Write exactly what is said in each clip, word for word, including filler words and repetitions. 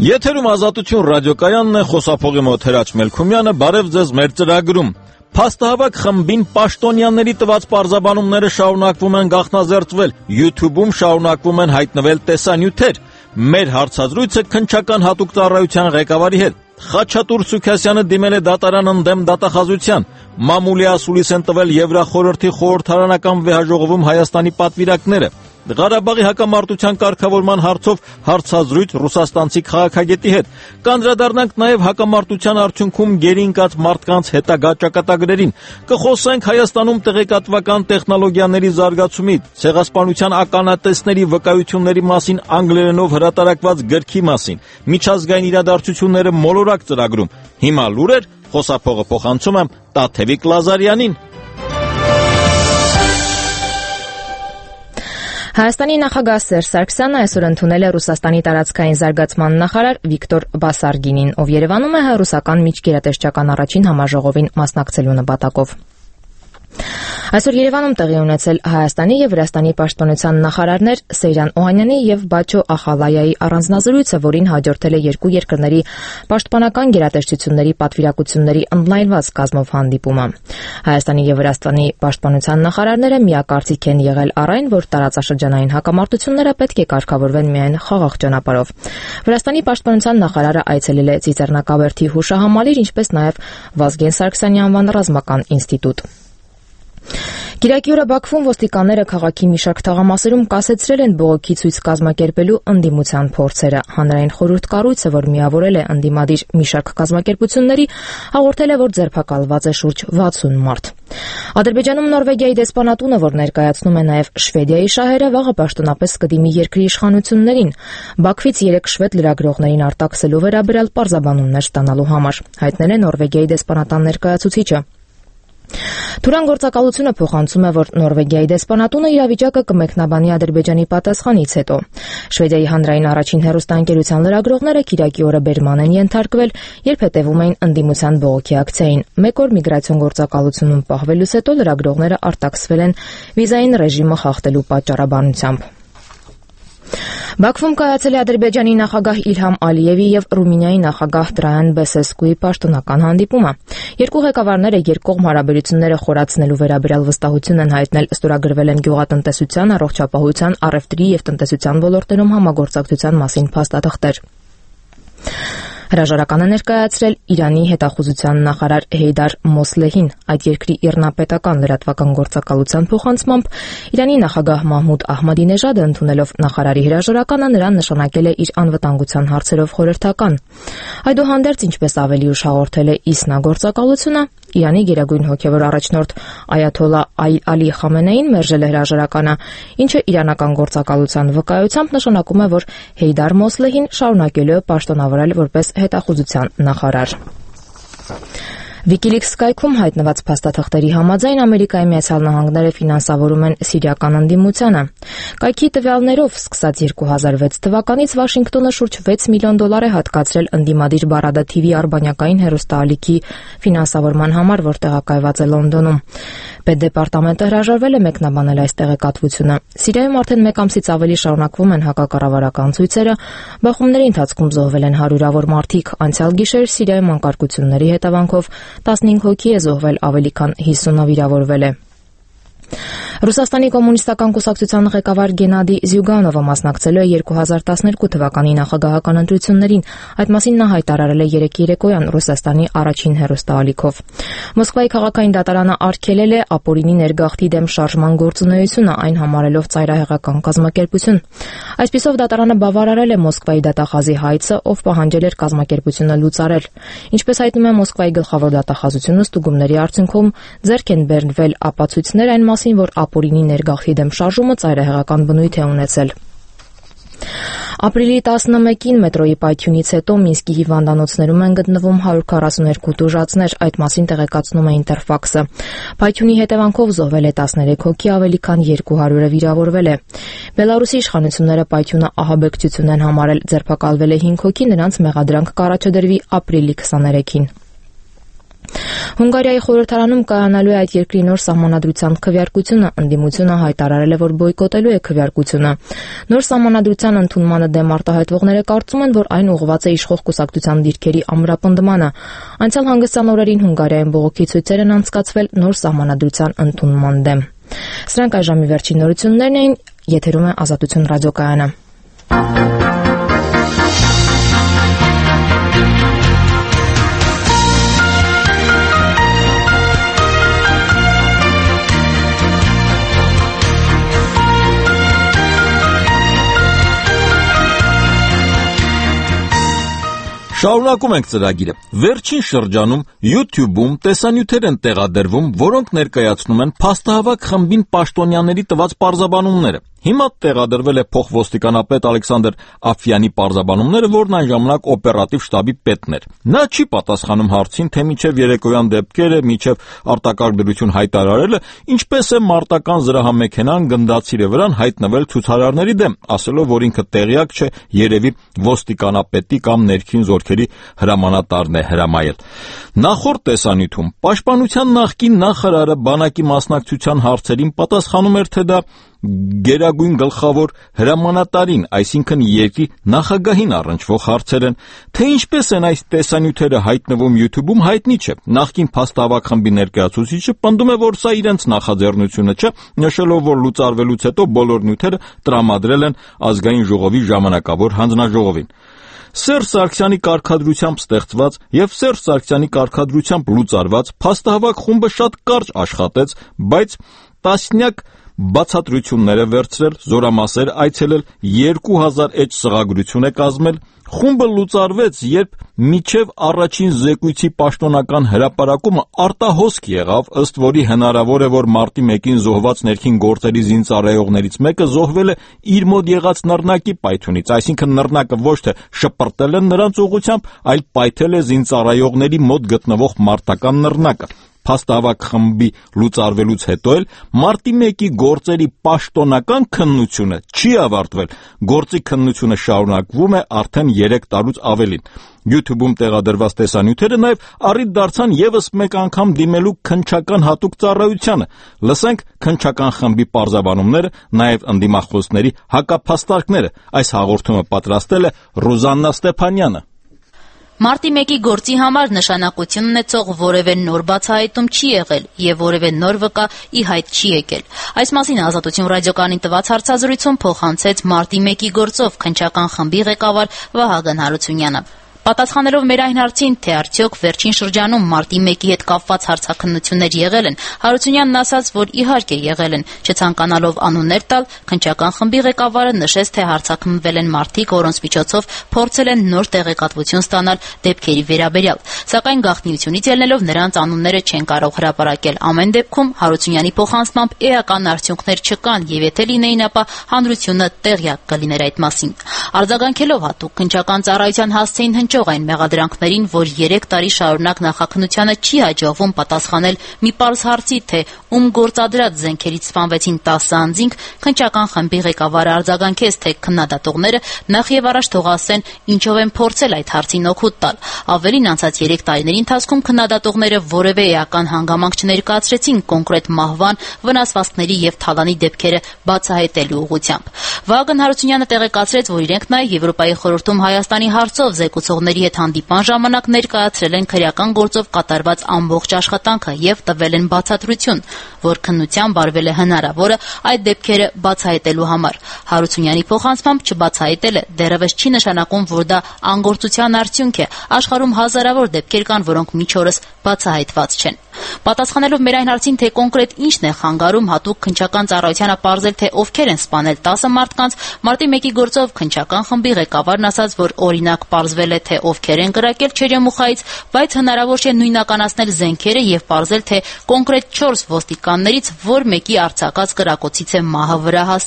Եթերում Ազատություն ռադիոկայանն է, խոսափողի մոտ Հրաչ Մելքումյանը, բարև ձեզ մեր ծրագրում։ Փաստահավաք խմբին պաշտոնյաների տված պարզաբանումները շարունակվում են գաղտնազերծվել, YouTube-ում շարունակվում են հայտնվել տեսանյութեր։ Մեր հարցազրույցը քննչական հատուկ ծառայության ղեկավարի հետ։ Խաչատուր Սուքասյանը դիմել է դատարան ընդդեմ դատախազության։ Մամուլի ասուլիս են տվել Եվրախորհրդի խորհրդարանական վեհաժողովում Հայաստանի պատվիրակները։ Ղարաբաղի հակամարտության կարգավորման հարցով հարցազրույց ռուսաստանցի քաղաքագետի հետ։ Կանդրադառնանք նաև հակամարտության արդյունքում գերի ընկած մարդկանց հետագա ճակատագրերին։ Կխոսենք Հայաստանում տեղեկատվական տեխնոլոգիաների զարգացումից, ցեղասպանության ականատեսների վկայությունների մասին անգլերենով հրատարակված գրքի մասին, միջազգային իրադարձությունները մոլորակ ծրագրում։ Հիմա լուրեր, խոսափողը փոխանցում եմ Տաթևիկ Լազարյանին։ Հայաստանի նախագահ Սերժ Սարգսյանը այսօր ընդունել է Ռուսաստանի տարածքային զարգացման նախարար Վիկտոր Բասարգինին, ով Երևանում է ռուսական միջգերատեսչական առաջին համաժողովին մասնակցելու նպատակով։ Այսօր Երևանում տեղի ունեցել Հայաստանի եւ Վրաստանի պաշտպանության նախարարներ Սեյրան Օհանյանի եւ Բաչո Ախալայայի առանձնազրույցը, որին հաջորդել է երկու երկրների պաշտպանական գերատեսչությունների պատվիրակությունների ընդլայնված կազմով հանդիպումը։ Հայաստանի եւ Վրաստանի պաշտպանության նախարարները միակարծիք են եղել առ այն, որ տարածաշրջանային հակամարտությունները պետք է կարգավորվեն միայն խաղաղ ճանապարհով։ Վրաստանի պաշտպանության նախարարը այցելել է Ծիծեռնակաբերդի հուշահամալիր, ինչպես նաեւ Վազգեն Սարգսյանի անվան ռազմական ինստիտուտ։ Կիրակի օրը Բաքվում ոստիկանները քաղաքի մի շարք թաղամասերում կասեցրել են բողոքի ցույց կազմակերպելու ընդդիմության փորձերը։ Հանրային խորհուրդ կառույցը, որ միավորել է ընդդիմադիր մի շարք կազմակերպությունների, հաղորդել է, որ ձերբակալված է շուրջ վաթսուն մարդ։ Ադրբեջանում Նորվեգիայի դեսպանատունը, որ ներկայացնում է նաև Շվեդիայի շահերը, վաղը պաշտոնապես կդիմի երկրի իշխանություններին։ Բաքվից երեք շվեդ լրագրողներին արտաքսելու վերաբերյալ պարզաբանումներ ստանալու համար, հայտնել է Նորվեգիայի դեսպանատան ներկայացուցիչը։ Թուրան գործակալությունը փոխանցում է, որ Նորվեգիայի դեսպանատունը իրավիճակը կմեկնաբանի Ադրբեջանի պատասխանից հետո։ Շվեդիայի հանրային առաջին հեռուստաընկերության լրագրողները Կիրակի օրը բերման են ենթարկվել, երբ հետևում էին ընդդիմության բողոքի ակցիային։ Մեկ օր միգրացիոն գործակալությունում պահվելուց հետո լրագրողները արտաքսվել են վիզային ռեժիմը խախտելու պատճառաբանությամբ։ Բաքվում կայացել է Ադրբեջանի նախագահ Իլհամ Ալիևի եւ Ռումինիայի նախագահ Տրայան Բեսեսկուի պաշտոնական հանդիպումը։ Երկու ղեկավարները երկկողմ հարաբերությունները խորացնելու վերաբերյալ վստահություն են հայտնել, ստորագրվել են գյուղատնտեսության, առողջապահության, առևտրի եւ տնտեսության ոլորտներում համագործակցության մասին փաստաթղթեր։ Հրաժարական է ներկայացրել Իրանի հետախուզության նախարար Հեյդար Մոսլեհին։ Այդ երկրի իռնապետական լրատվական գործակալության փոխանցմամբ Իրանի նախագահ Մահմուդ Ահմադինեժադը ընդունելով նախարարի հրաժարականը նրան նշանակել է իր անվտանգության հարցերով խորհրդական։ Այդուհանդերձ, ինչպես ավելի ուշ հաղորդել է ԻՍՆԱ գործակալությունը, Իրանի գերագույն հոգևոր առաջնորդ Այաթոլլա Ալի Խամենեին մերժել է հրաժարականը, ինչը իրանական գործակալության վկայությամբ նշանակում է, որ Հեյդար Մոսլեհին շարունակելու է պաշտոնավորել որպես հետախուզության նախարար։ Wikileaks կայքում հայտնված փաստաթղթերի համաձայն Ամերիկայի Միացյալ Նահանգները ֆինանսավորում են սիրիական ընդդիմությանը։ Կայքի տվյալներով սկսած երկու հազար վեց թվականից Վաշինգտոնը շուրջ վեց միլիոն դոլար է հատկացրել ընդդիմադիր Բարադա թի վի արբանյակային հեռուստաալիքի ֆինանսավորման համար, որ տեղակայված է Լոնդոնում։ Պետդեպարտամենտը հրաժարվել է մեկնաբանել այս տեղեկատվությունը։ Սիրիայում արդեն մեկ ամսից ավելի շարունակվում են հակակառավարական ցույցերը, բախումների ընթացքում զոհվել են հարյուրավոր մարդիկ։ Անցյալ գիշեր Սիրիայում անկարգությունների հետևանքով տասնհինգ հոգի է զոհվել, ավելի քան հիսունը վիրավորվել է։ Ռուսաստանի կոմունիստական կուսակցության ղեկավար Գենադի Զյուգանովը մասնակցել է երկու հազար տասներկու թվականի նախագահական ընտրություններին։ Այդ մասին նա հայտարարել է երեկ երեկոյան Ռուսաստանի առաջին հեռուստաալիքով։ Մոսկվայի քաղաքային դատարանը արգելել է ապօրինի ներգաղթի դեմ շարժման գործունեությունը, այն համարելով ծայրահեղական կազմակերպություն։ Այսպիսով դատարանը բավարարել է Մոսկվայի դատախազի հայցը, ով պահանջել էր կազմակերպությունը լուծարել։ Ինչպես հայտնում է Մոսկվայի գլխավոր դատախազությունը, ստուգումների արդյունքում ձեռք են բերվել ապացույցներ այն մասին, որ ապօրինի ներգաղթի դեմ շարժումը ծայրահեղական բնույթ է ունեցել։ Ապրիլի տասնմեկին մետրոյի պայթյունից հետո Մինսկի հիվանդանոցներում են գտնվում հարյուր քառասունհինգ տուժածներ, այդ մասին տեղեկացնում է Ինտերֆաքսը։ Պայթյունի հետևանքով զոհվել է տասներեք հոգի, ավելի քան երկու հարյուրը վիրավորվել է։ Բելարուսի իշխանությունները պայթյունը ահաբեկչություն են համարել, ձերբակալվել է հինգ հոգի, նրանց մեղադրանք կառաջադրվի ապրիլի քսաներեքին։ Հունգարիայի խորհրդարանում կայանալու է այդ երկրի նոր սահմանադրության քվեարկությունը, ընդդիմությունը հայտարարել է, որ բոյկոտելու է քվեարկությունը։ Նոր սահմանադրության ընդունմանը դեմ արտահայտվողները կարծում են, որ այն ուղղված է իշխող կուսակցության դիրքերի ամրապնդմանը։ Անցյալ հանգստյան օրերին Հունգարիայում բողոքի ցույցեր են անցկացվել նոր սահմանադրության ընդունման դեմ։ Սրանք այժմի վերջին նորություններն էին, եթերում է Ազատություն ռադիոկայանը։ Շարունակում ենք ծրագիրը։ Վերջին շրջանում YouTube-ում տեսանյութեր են տեղադրվում, որոնք ներկայացնում են փաստահավաք խմբին պաշտոնյաների տված պարզաբանումները։ Հիմա տեղադրվել է փոխոստիկանապետ Ալեքսանդր Աֆյանի պարզաբանումները, որն այն ժամանակ օպերատիվ շտաբի պետն էր։ Նա չի պատասխանում հարցին, թե մինչև երեկոյան դեպքերը, մինչև արտակարգ դրություն հայտարարելը, ինչպես է մարտական զրահամեքենան գնդացիրը վրան հայտնվել ցուցարարների դեմ, ասելով, որ ինքը տեղյակ չէ, երևի ոստիկանապետի կամ ներքին զորքերի հրամանատարն է հրամայել։ Նախորդ տեսանյութում Պաշտպանության նախկին նախարարը բանակի մասնակցության հարցերին պատասխանում էր, թե դա գերագույն գլխավոր հրամանատարին, այսինքն երկրի նախագահին առնչվող հարցեր են, թե ինչպես են այս տեսանյութերը հայտնվում YouTube-ում, հայտնի չէ։ Նախկին փաստահավաք խմբի ներկայացուցիչը պնդում է, որ սա իրենց նախաձեռնությունը չէ, նշելով, որ լուծարվելուց հետո բոլոր նյութերը տրամադրել են ազգային ժողովի ժամանակավոր հանձնաժողովին։ Սերժ Սարգսյանի կարգադրությամբ ստեղծված եւ Սերժ Սարգսյանի կարգադրությամբ լուծարված փաստահավաք խումբը շատ կարճ աշխատեց, բայց տասնյակ բացատրություններ է վերցրել, զորամասեր այցելել, երկու հազար էջ սղագրություն է կազմել։ Խումբը լուծարվեց, երբ միջև առաջին զեկույցի պաշտոնական հրապարակումը արտահոսք եղավ, ըստ որի հնարավոր է, որ մարտի մեկին զոհված ներքին գործերի զինծառայողներից մեկը զոհվել է իր մոտ եղած նռնակի պայթյունից, այսինքն նռնակը ոչ թե շպրտել են նրանց ուղղությամբ, այլ պայթել է զինծառայողների մոտ գտնվող մարտական նռնակը։ Փաստահավաք խմբի լուծարվելուց հետո էլ մարտի մեկի գործերի պաշտոնական քննությունը չի ավարտվել։ Գործի քննությունը շարունակվում է արդեն երեք տարուց ավելին։ YouTube-ում տեղադրված տեսանյութերը նաև առիթ դարձան եւս մեկ անգամ դիմելու քննչական հատուկ ծառայությանը։ Լսենք քննչական խմբի պարզաբանումները, նաև ընդդիմախոսների հակափաստարկները։ Այս հաղորդումը պատրաստել է Ռուզաննա Ստեփանյանը։ Մարտի մեկի գործի համար նշանակություն ունեցող որևէ նոր բացահայտում չի եղել եւ որևէ նոր վկա ի հայտ չի եկել։ Այս մասին Ազատություն ռադիոկայանին տված հարցազրույցում փոխանցեց մարտի մեկի գործով քննչական խմբի ղեկավար Վահագն Հարությունյանը։ Պատասխանելով մեր այն հարցին, թե արդյոք վերջին շրջանում մարտի մեկի հետ կապված հարցաքննություններ եղել են, Հարությունյանն ասաց, որ իհարկե եղել են, չցանկանալով անուններ տալ, քննչական խմբի ղեկավարը նշեց, թե հարցաքննվել են մարդիկ, որոնց միջոցով փորձել են նոր տեղեկատվություն ստանալ դեպքերի վերաբերյալ, սակայն գաղտնիությունից ելնելով նրանց անունները չեն կարող հրապարակել։ Ամեն դեպքում Հարությունյանի փոխանցմամբ էական արդյունքներ չկան, եւ եթե լինեին, ապա հանրությունը տեղյակ կլիներ այդ մասին։ Արձագանքելով հատուկ քննչական ծառայության հասցեին հնչող այն մեղադրանքներին, որ երեք տարի շարունակ նախաքննությանը չի հաջողվում պատասխանել մի պարզ հարցի, թե ում գործադրած զենքերից սպանվեցին տասը անձինք, քննչական խմբի ղեկավարը արձագանքեց, թե քննադատողները նախ եւ առաջ թող ասեն, ինչով են փորձել այդ հարցին օգուտ տալ։ Ավելին, անցած երեք տարիների ընթացքում քննադատողները որևէ էական հանգամանք չներկայացրեցին կոնկրետ մահվան, վնասվածքների եւ թալանի դեպքերը բացահայտելու ուղղությամբ։ Վահագն Հարությունյանը տեղեկացրեց, որ իրենք նաեւ Եվրոպայի խորհրդում Հայաստանի հարցով զեկուցողների հետ հանդիպան ժամանակ ներկայացրել են քրեական գործով կատարված ամբողջ աշխատանքը եւ տվել են բացատրություն, որ քննությամբ արվել է հնարավորը այդ դեպքերը բացահայտելու համար։ Հարությունյանի փոխանցմամբ չբացահայտելը դեռևս չի նշանակում, որ դա անգործության արդյունք է։ Աշխարհում հազարավոր դեպքեր կան, որոնք մինչ օրս բացահայտված չեն։ Պատասխանելով մեր այն հարցին, թե կոնկրետ ինչն է խանգարում հատուկ քննչական ծառայությանը պարզել, թե ովքեր են սպանել տասը մարդկանց, մարտի մեկի գործով քննչական խմբի ղեկավարն ասաց, որ օրինակ պարզվել է, թե ովքեր են կրակել Չերյոմուխայից, բայց հնարավոր չէ նույնականացնել զենքերը եւ պարզել, թե կոնկրետ չորս ոստիկաններից որ մեկի արձակած կրակոցից է մահը վրա հասել։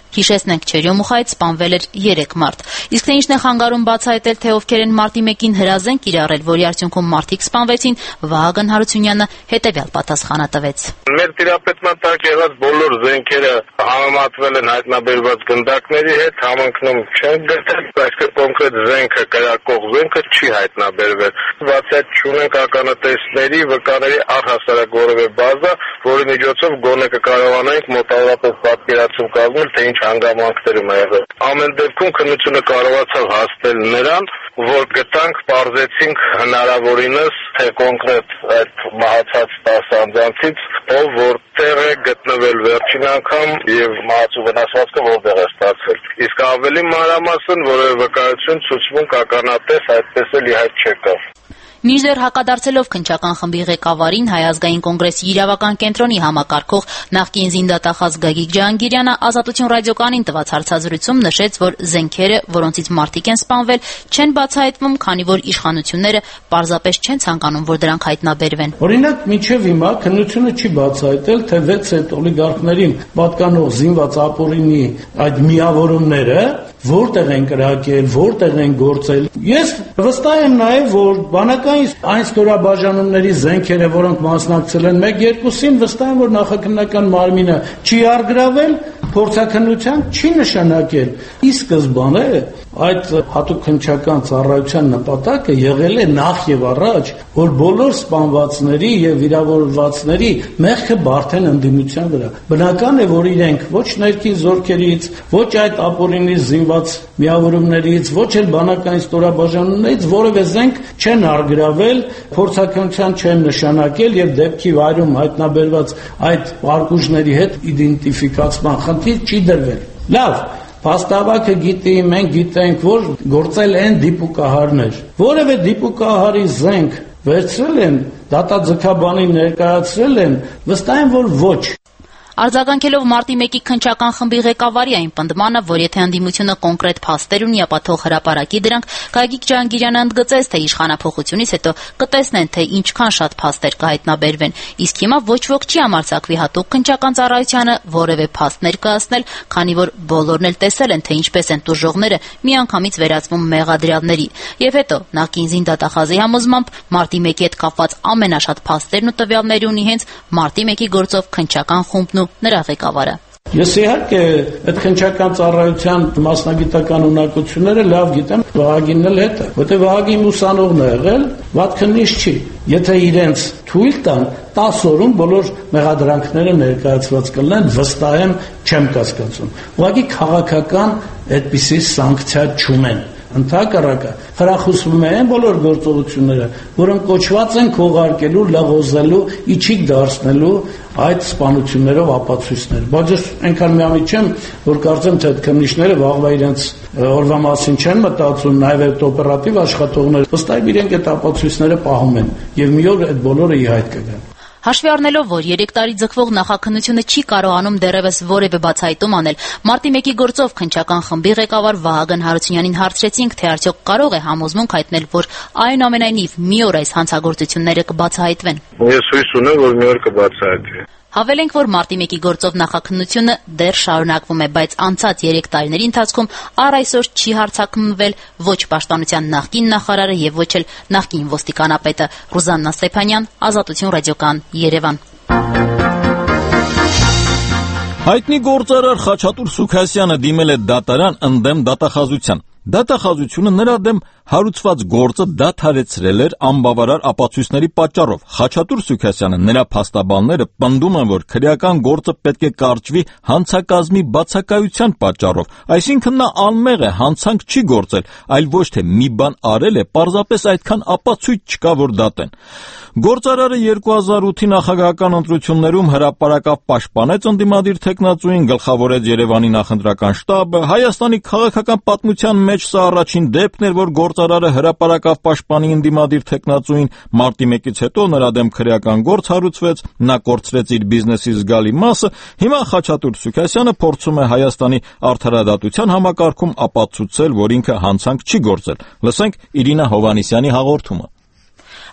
Հիշեցնենք, Չերյոմուխայից սպանվել էր երեք մարդ։ Իսկ թե ինչն է խանգարում բացահայտել, թե ովքեր են մարտի մեկին հրազեն կիրառել, որի արդյունքում մարդիկ սպանվեցին, Վահագն Հարությունյանը հետևյալ պատասխանը տվեց։ Մեր տիրապետման տակ եղած բոլոր զենքերը համեմատվել են հայտնաբերված գնդակների հետ, համընկնում չեն գտել, այսինքն կոնկրետ զենքը, կրակող զենքը չի հայտնաբերվել։ Բացի այդ չունենք ականատեսների, վկաների առհասարակ որևէ բազա, որի միջոցով գոնե կկարողանանք մոտավորապես պատկերացում կազմել, թե ինչ հանգամանքներում է եղել։ Ամեն դեպքում քննությունը կարողացավ հասնել նրան, որ գտանք, պարզեցինք հնարավորինս, թե կոնկրետ այդ մահացած տասը անձանցից ով որտեղ է գտնվել վերջին անգամ եւ մահացու վնասվածքը որտեղ է ստացել։ Իսկ ավելի մանրամասն որևէ վկայություն ցուցմունք ականատես այդպես էլ իհայտ չեկավ։ Մինչդեռ հակադարձելով քննչական խմբի ղեկավարին, Հայ ազգային կոնգրեսի իրավական կենտրոնի համակարգող նախկին զինդատախազ Գագիկ Ջահանգիրյանը Ազատություն ռադիոկայանին տված հարցազրույցում նշեց, որ զենքերը, որոնցից մարդիկ են սպանվել, չեն բացահայտվում, քանի որ իշխանությունները պարզապես չեն ցանկանում, որ դրանք հայտնաբերվեն։ Օրինակ, մինչև հիմա քննությունը չի բացահայտել, թե վեց այդ օլիգարխներին պատկանող զինված ապօրինի այդ միավորումները որտեղ են կրակել, որտեղ են գործել։ Ես վստահ եմ նաև, որ բանակային այն ստորաբաժանումների զենքերը, որոնք մասնակցել են մեկ երկուսին, վստահ եմ, որ նախաքննական մարմինը չի առգրավել, փորձաքննության չի նշանակել։ Ի սկզբանե այդ հատուկ քննչական ծառայության նպատակը եղել է նախ եւ առաջ, որ բոլոր սպանվածների եւ վիրավորվածների մեղքը բարթեն ընդդիմության վրա։ Բնական է, որ իրենք ոչ ներքին զորքերից, ոչ այդ ապօրինի զինված միավորումներից, ոչ էլ բանակային ստորաբաժանումներից որևէ զենք չեն առգրավել, փորձաքննության չեն նշանակել եւ դեպքի վայրում հայտնաբերված այդ պարկուժների հետ իդենտիֆիկացման խնդիր չի դրվել։ Լավ, փաստավակը գիտի, մենք գիտենք, որ գործել են դիպուկահարներ։ Որևէ դիպուկահարի զենք վերցրել են, դատաձգաբանին ներկայացրել են, վստահ եմ, որ ոչ։ Արձագանքելով մարտի մեկի քննչական խմբի ղեկավարի այն պնդմանը, որ եթե ընդդիմությունը կոնկրետ փաստեր ունի, ապա թող հրապարակի դրանք, Գագիկ Ջահանգիրյանը ընդգծեց, թե իշխանափոխությունից հետո կտեսնեն, թե ինչքան շատ փաստեր կհայտնաբերվեն, իսկ հիմա ոչ ոք չի համարձակվի հատուկ քննչական ծառայությանը որևէ փաստ ներկայացնել, քանի որ բոլորն էլ տեսել են, թե ինչպես են տուժողները միանգամից վերածվում մեղադրյալների։ Եվ հետո նախկին զինդատախազի համոզմամբ մարտի մեկի հետ կապված ամենաշատ փաստերն ու տվյալները ունի հենց մարտի մեկի գործով քննչական խումբն ու նրա ղեկավարը։ Ես իհարկե այդ քննչական ծառայության մասնագիտական ունակությունները լավ գիտեմ, Վահագինն էլ հետ է, որտեղ Վահագին ուսանողն է եղել, վատ քննիչ չի։ Եթե իրենց թույլ տան, տասը օրում բոլոր մեղադրանքները ներկայացված կլինեն, վստահ եմ, չեմ կասկածում։ Ուղղակի քաղաքական այդպիսի սանկցիա չունեն։ Ընդհակառակը խրախուսվում են բոլոր գործողությունները, որոնք կոչված են քողարկելու, լղոզելու, իջիկ դարձնելու այդ սպանություններով ապացույցներ։ Բայց ես այնքան միամիտ չեմ, որ կարծեմ, թե այդ քննիչները վաղվա իրենց օրվա մասին չեն մտածում, նաև այդ օպերատիվ աշխատողները վստահ իրենք այդ ապացույցները պահում են եւ մի օր այդ բոլորը ի հայտ կգան։ Հաշվի առնելով, որ երեք տարի ձգվող նախաքննությունը չի կարողանում դեռևս որևէ բացահայտում անել, մարտի մեկի գործով քննչական խմբի ղեկավար Վահագն Հարությունյանին հարցրեցինք, թե արդյոք կարող է համոզմունք հայտնել, որ այնուամենայնիվ մի օր այս հանցագործությունները կբացահայտվեն։ Ես հույս ունեմ, որ մի օր կբացահայտվի։ Հավելենք, որ մարտի մեկի գործով նախաքննությունը դեռ շարունակվում է, բայց անցած երեք տարիների ընթացքում առ այսօր չի հարձակմնվել ոչ պաշտպանության նախկին նախարարը եւ ոչ էլ նախկին ոստիկանապետը։ Ռուզաննա Ստեփանյան, Ազատություն ռադիոկայան, Երևան։ Հայտնի գործարար Խաչատուր Սուքասյանը դիմել է դատարան ընդդեմ դատախազության։ Դատախազությունը նրա դեմ հարուցված գործը դադարեցրել էր անբավարար ապացույցների պատճառով։ Խաչատուր Սուքասյանը նրա փաստաբանները պնդում են, որ քրեական գործը պետք է կարճվի հանցակազմի բացակայության պատճառով, այսինքն նա անմեղ է, հանցանք չի գործել, այլ ոչ թե մի բան արել է, պարզապես այդքան ապացույց չկա, որ դատեն։ Գործարարը երկու հազար ութի նախագահական ընտրություններում հրապարակավ պաշտպանեց ընդդիմադիր թեկնածուին, գլխավորեց Երևանի նախընտրական շտաբը։ Հայաստանի քաղաքական պատմության մեջ սա առաջին դեպքն էր, որ գործարարը հրապարակավ պաշտպանի ընդդիմադիր թեկնածուին։ Մարտի մեկից հետո նրա դեմ քրեական գործ հարուցվեց, նա կորցրեց իր բիզնեսի զգալի մասը։ Հիմա Խաչատուր Սուքասյանը փորձում է Հայաստանի արդարադատության համակարգում ապացուցել, որ ինքը հանցանք չի գործել։ Լսենք Իրինա Հովհաննիսյանի հաղորդումը։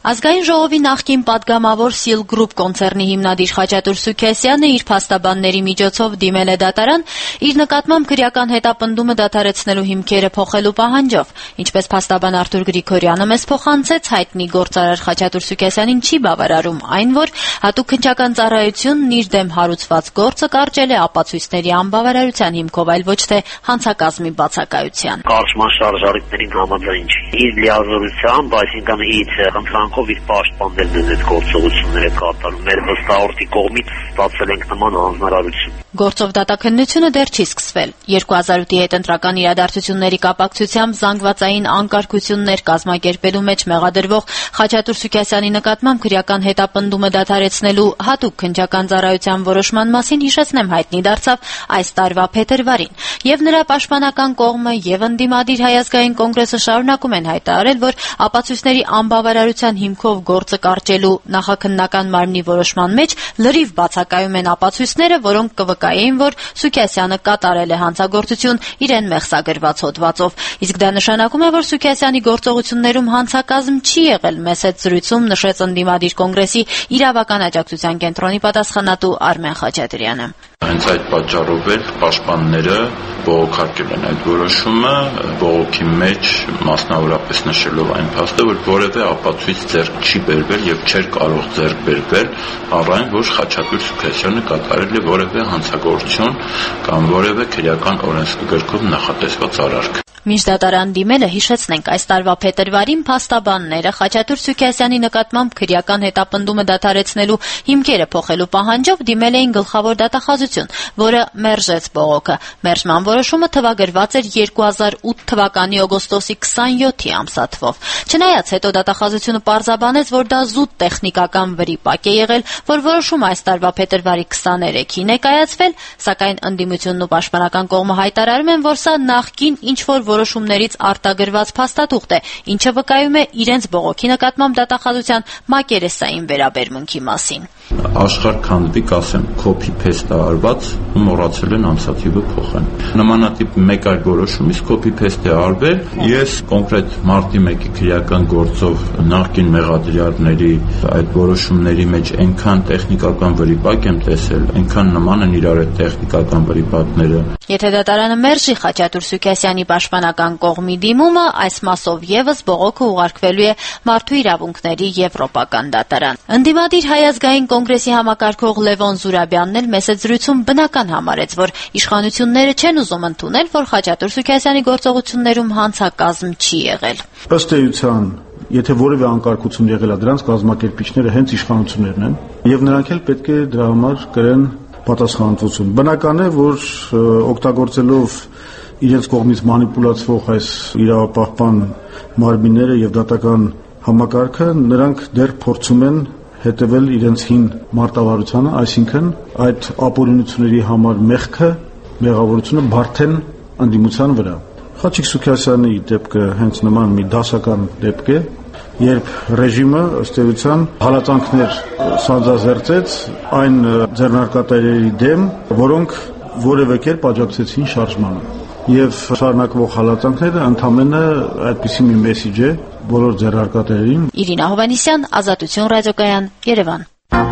Ազգային ժողովի նախկին պատգամավոր Seal Group կոնցեռնի հիմնադիր Խաչատուր Սուքեսյանը իր փաստաբանների միջոցով դիմել է դատարան իր նկատմամբ քրեական հետապնդումը դադարեցնելու հիմքերը փոխելու պահանջով։ Ինչպես փաստաբան Արթուր Գրիգորյանը մեզ փոխանցեց, հայտնի գործարար Խաչատուր Սուքեսյանին չի բավարարում այն, որ հատուկ քննչական ծառայությունն իր դեմ հարուցված գործը կարճել է ապացույցների անբավարարության հիմքով, այլ ոչ թե հանցակազմի բացակայության։ Կարճման շարժարիքներին համաձայն իր լիազորությամբ, այսինքն իր խնդրանքով իր պաշտպաններն են այդ գործողությունները կատարում։ Մեր վստահորդի կողմից ստացել ենք նման հանձնարարություն։ Գործով դատաքննությունը դեռ չի սկսվել։ երկու հազար ութի հետ ընտրական իրադարձությունների կապակցությամբ զանգվածային անկարգություններ կազմակերպելու մեջ մեղադրվող Խաչատուր Սուքեսյանի նկատմամբ քրեական հետապնդումը դադարեցնելու հատուկ քննչական ծառայության որոշման մասին հիշեցնեմ հայտնի դարձավ այս տարվա փետրվարին, եւ նրա պաշտպանական կողմը եւ ընդդիմադիր Հայ ազգային կոնգրեսը շարունակում են հայտարարել, որ ապացույցների անբավարարության հիմքով գործը կարճելու նախաքննական մարմնի որոշման մեջ լրիվ բացակայում են ապացույցները, որոնք կվկայեին, որ Սուքեսյանը կատարել է հանցագործություն իրեն մեղսագրված հոդվածով։ Իսկ դա նշանակում է, որ Սուքեսյանի գործողություններում հանցակազմ չի եղել, մեծ հետ զրույցում նշեց ընդդիմադիր կոնգրեսի իրավական աջակցության կենտրոնի պատասխանատու Արմեն Խաչատրյանը։ Հենց այդ պատճառով էլ պաշտպանները բողոքարկել են այդ որոշումը, բողոքի մեջ մասնավորապես նշելով այն փաստը, որ որևէ ապացույց ձեռք չի բերվել եւ չէր կարող ձեռք բերվել, առայն որ Խաչատուր Սուքեսյանը կատարել է որևէ հանցագործություն կամ որևէ քրեական օրենսգրքով նախատեսված արարք։ Միջդատարան դիմելը հիշեցնենք այս տարվա փետրվարին փաստաբանները Խաչատուր Սուքեսյանի նկատմամբ քրեական հետապնդումը դադարեցնելու հիմքերը փոխելու պահանջով դիմել էին գլխավոր դատախազություն, որը մերժեց բողոքը։ Մերժման որոշումը թվագրված էր երկու հազար ութ թվականի օգոստոսի քսանյոթի ամսաթվով։ Չնայած հետո դատախազությունը պարզաբանեց, որ դա զուտ տեխնիկական վրիպակ է եղել, որ որոշումը այս տարվա փետրվարի քսաներեքին է կայացվել, սակայն ընդդիմությունն ու պաշտպանական կողմը հայտարարում են, որ սա նախկին ինչ-որ որոշումներից արտագրված փաստաթուղթ է, ինչը վկայում է իրենց բողոքի նկատմամբ դատախազության մակերեսային վերաբերմունքի մասին։ Աշխարհ քանդվի, կասեմ, copy-paste արված ու մոռացել են ամսաթիվը փոխեն։ Նմանատիպ մեկ այլ որոշումից copy-paste է արվել։ Ես կոնկրետ մարտի մեկի քրեական գործով նախկին մեղադրյալների այդ որոշումների մեջ այնքան տեխնիկական վրիպակ եմ տեսել, այնքան նման են իրար այդ տեխնիկական վրիպակները։ Եթե դատարանը մերժի Խաչատուր Սուքեսյանի պաշտպանական կողմի դիմումը, այս մասով եւս բողոքը ուղարկվելու է Մարդու իրավունքների եվրոպական դատարան։ Ընդդիմադիր Հայ ազգային կոնգրեսի համակարգող Լևոն Զուրաբյանն էլ մեծ զրույցում բնական համարեց, որ իշխանությունները չեն ուզում ընդունել, որ Խաչատուր Սուքեսյանի գործողություններում հանցակազմ չի եղել։ Ըստ էության, եթե որևէ անկարգություն եղել է, դրանց կազմակերպիչները հենց իշխանություններն են, եւ նրանք էլ պետք է դրա համար կրեն պատասխանատվություն։ Բնական է, որ օգտագործելով իրենց կողմից մանիպուլացվող այս իրավապահպան մարմինները եւ դատական համակարգը, նրանք դեռ փորձում են հետևել իրենց հին մարտավարությանը, այսինքն այդ ապօրինությունների համար մեղքը, մեղավորությունը բարթեն ընդդիմության վրա։ Խաչիկ Սուքեսյանի դեպքը հենց նման մի դասական դեպք է, երբ ռեժիմը ըստ էության հալածանքներ սանձազերծեց այն ձեռնարկատերերի դեմ, որոնք որևէ կերպ աջակցեցին շարժմանը։ Եվ շարունակվող հալածանքները ընդամենը այդպիսի մի մեսիջ է բոլոր ձեռնարկատերերին։ Իրինա Հովանիսյան, Ազատություն ռադիոկայան, Երևան։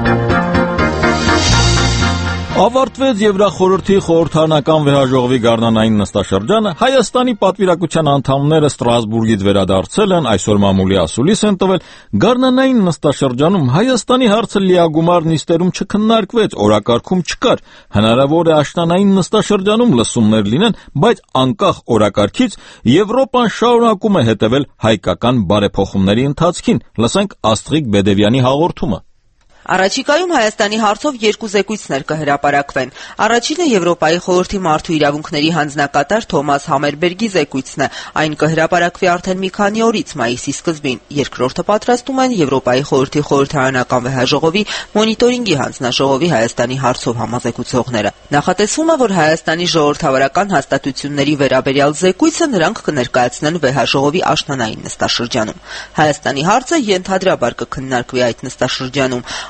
Ավարտվեց Եվրախորհրդի խորհրդարանական վեհաժողովի գարնանային նստաշրջանը, Հայաստանի պատվիրակության անդամները Ստրասբուրգից վերադարձել են, այսօր մամուլի ասուլիս են տվել, գարնանային նստաշրջանում Հայաստանի հարցը լիագումար նիստերում չքննարկվեց, օրակարգում չկար, հնարավոր է աշնանային նստաշրջանում լսումներ լինեն, բայց անկախ օրակարգից Եվրոպան շարունակում է հետևել հայկական բարեփոխումների ընթացքին, լսենք Աստղիկ Բեդևյանի հաղորդումը։ Առաջիկայում Հայաստանի հարցով երկու զեկույցներ կհրապարակվեն։ Առաջինը Եվրոպայի խորհրդի մարդու իրավունքների հանձնակատար Թոմաս Համերբերգի զեկույցն է։ Այն կհրապարակվի արդեն մի քանի օրից, մայիսի սկզբին։ Երկրորդը պատրաստում են Եվրոպայի խորհրդի խորհրդարանական վեհաժողովի մոնիտորինգի հանձնաժողովի Հայաստանի հարցով համազեկուցողները։ Նախատեսվում է, որ Հայաստանի ժողովրդավարական հաստատությունների վերաբերյալ զեկույցը նրանք կներկայացնեն վեհաժողովի աշնանային նստաշրջանում։ Հայաստանի հարցը ենթադրաբար կքննարկվի այդ նստաշրջանում։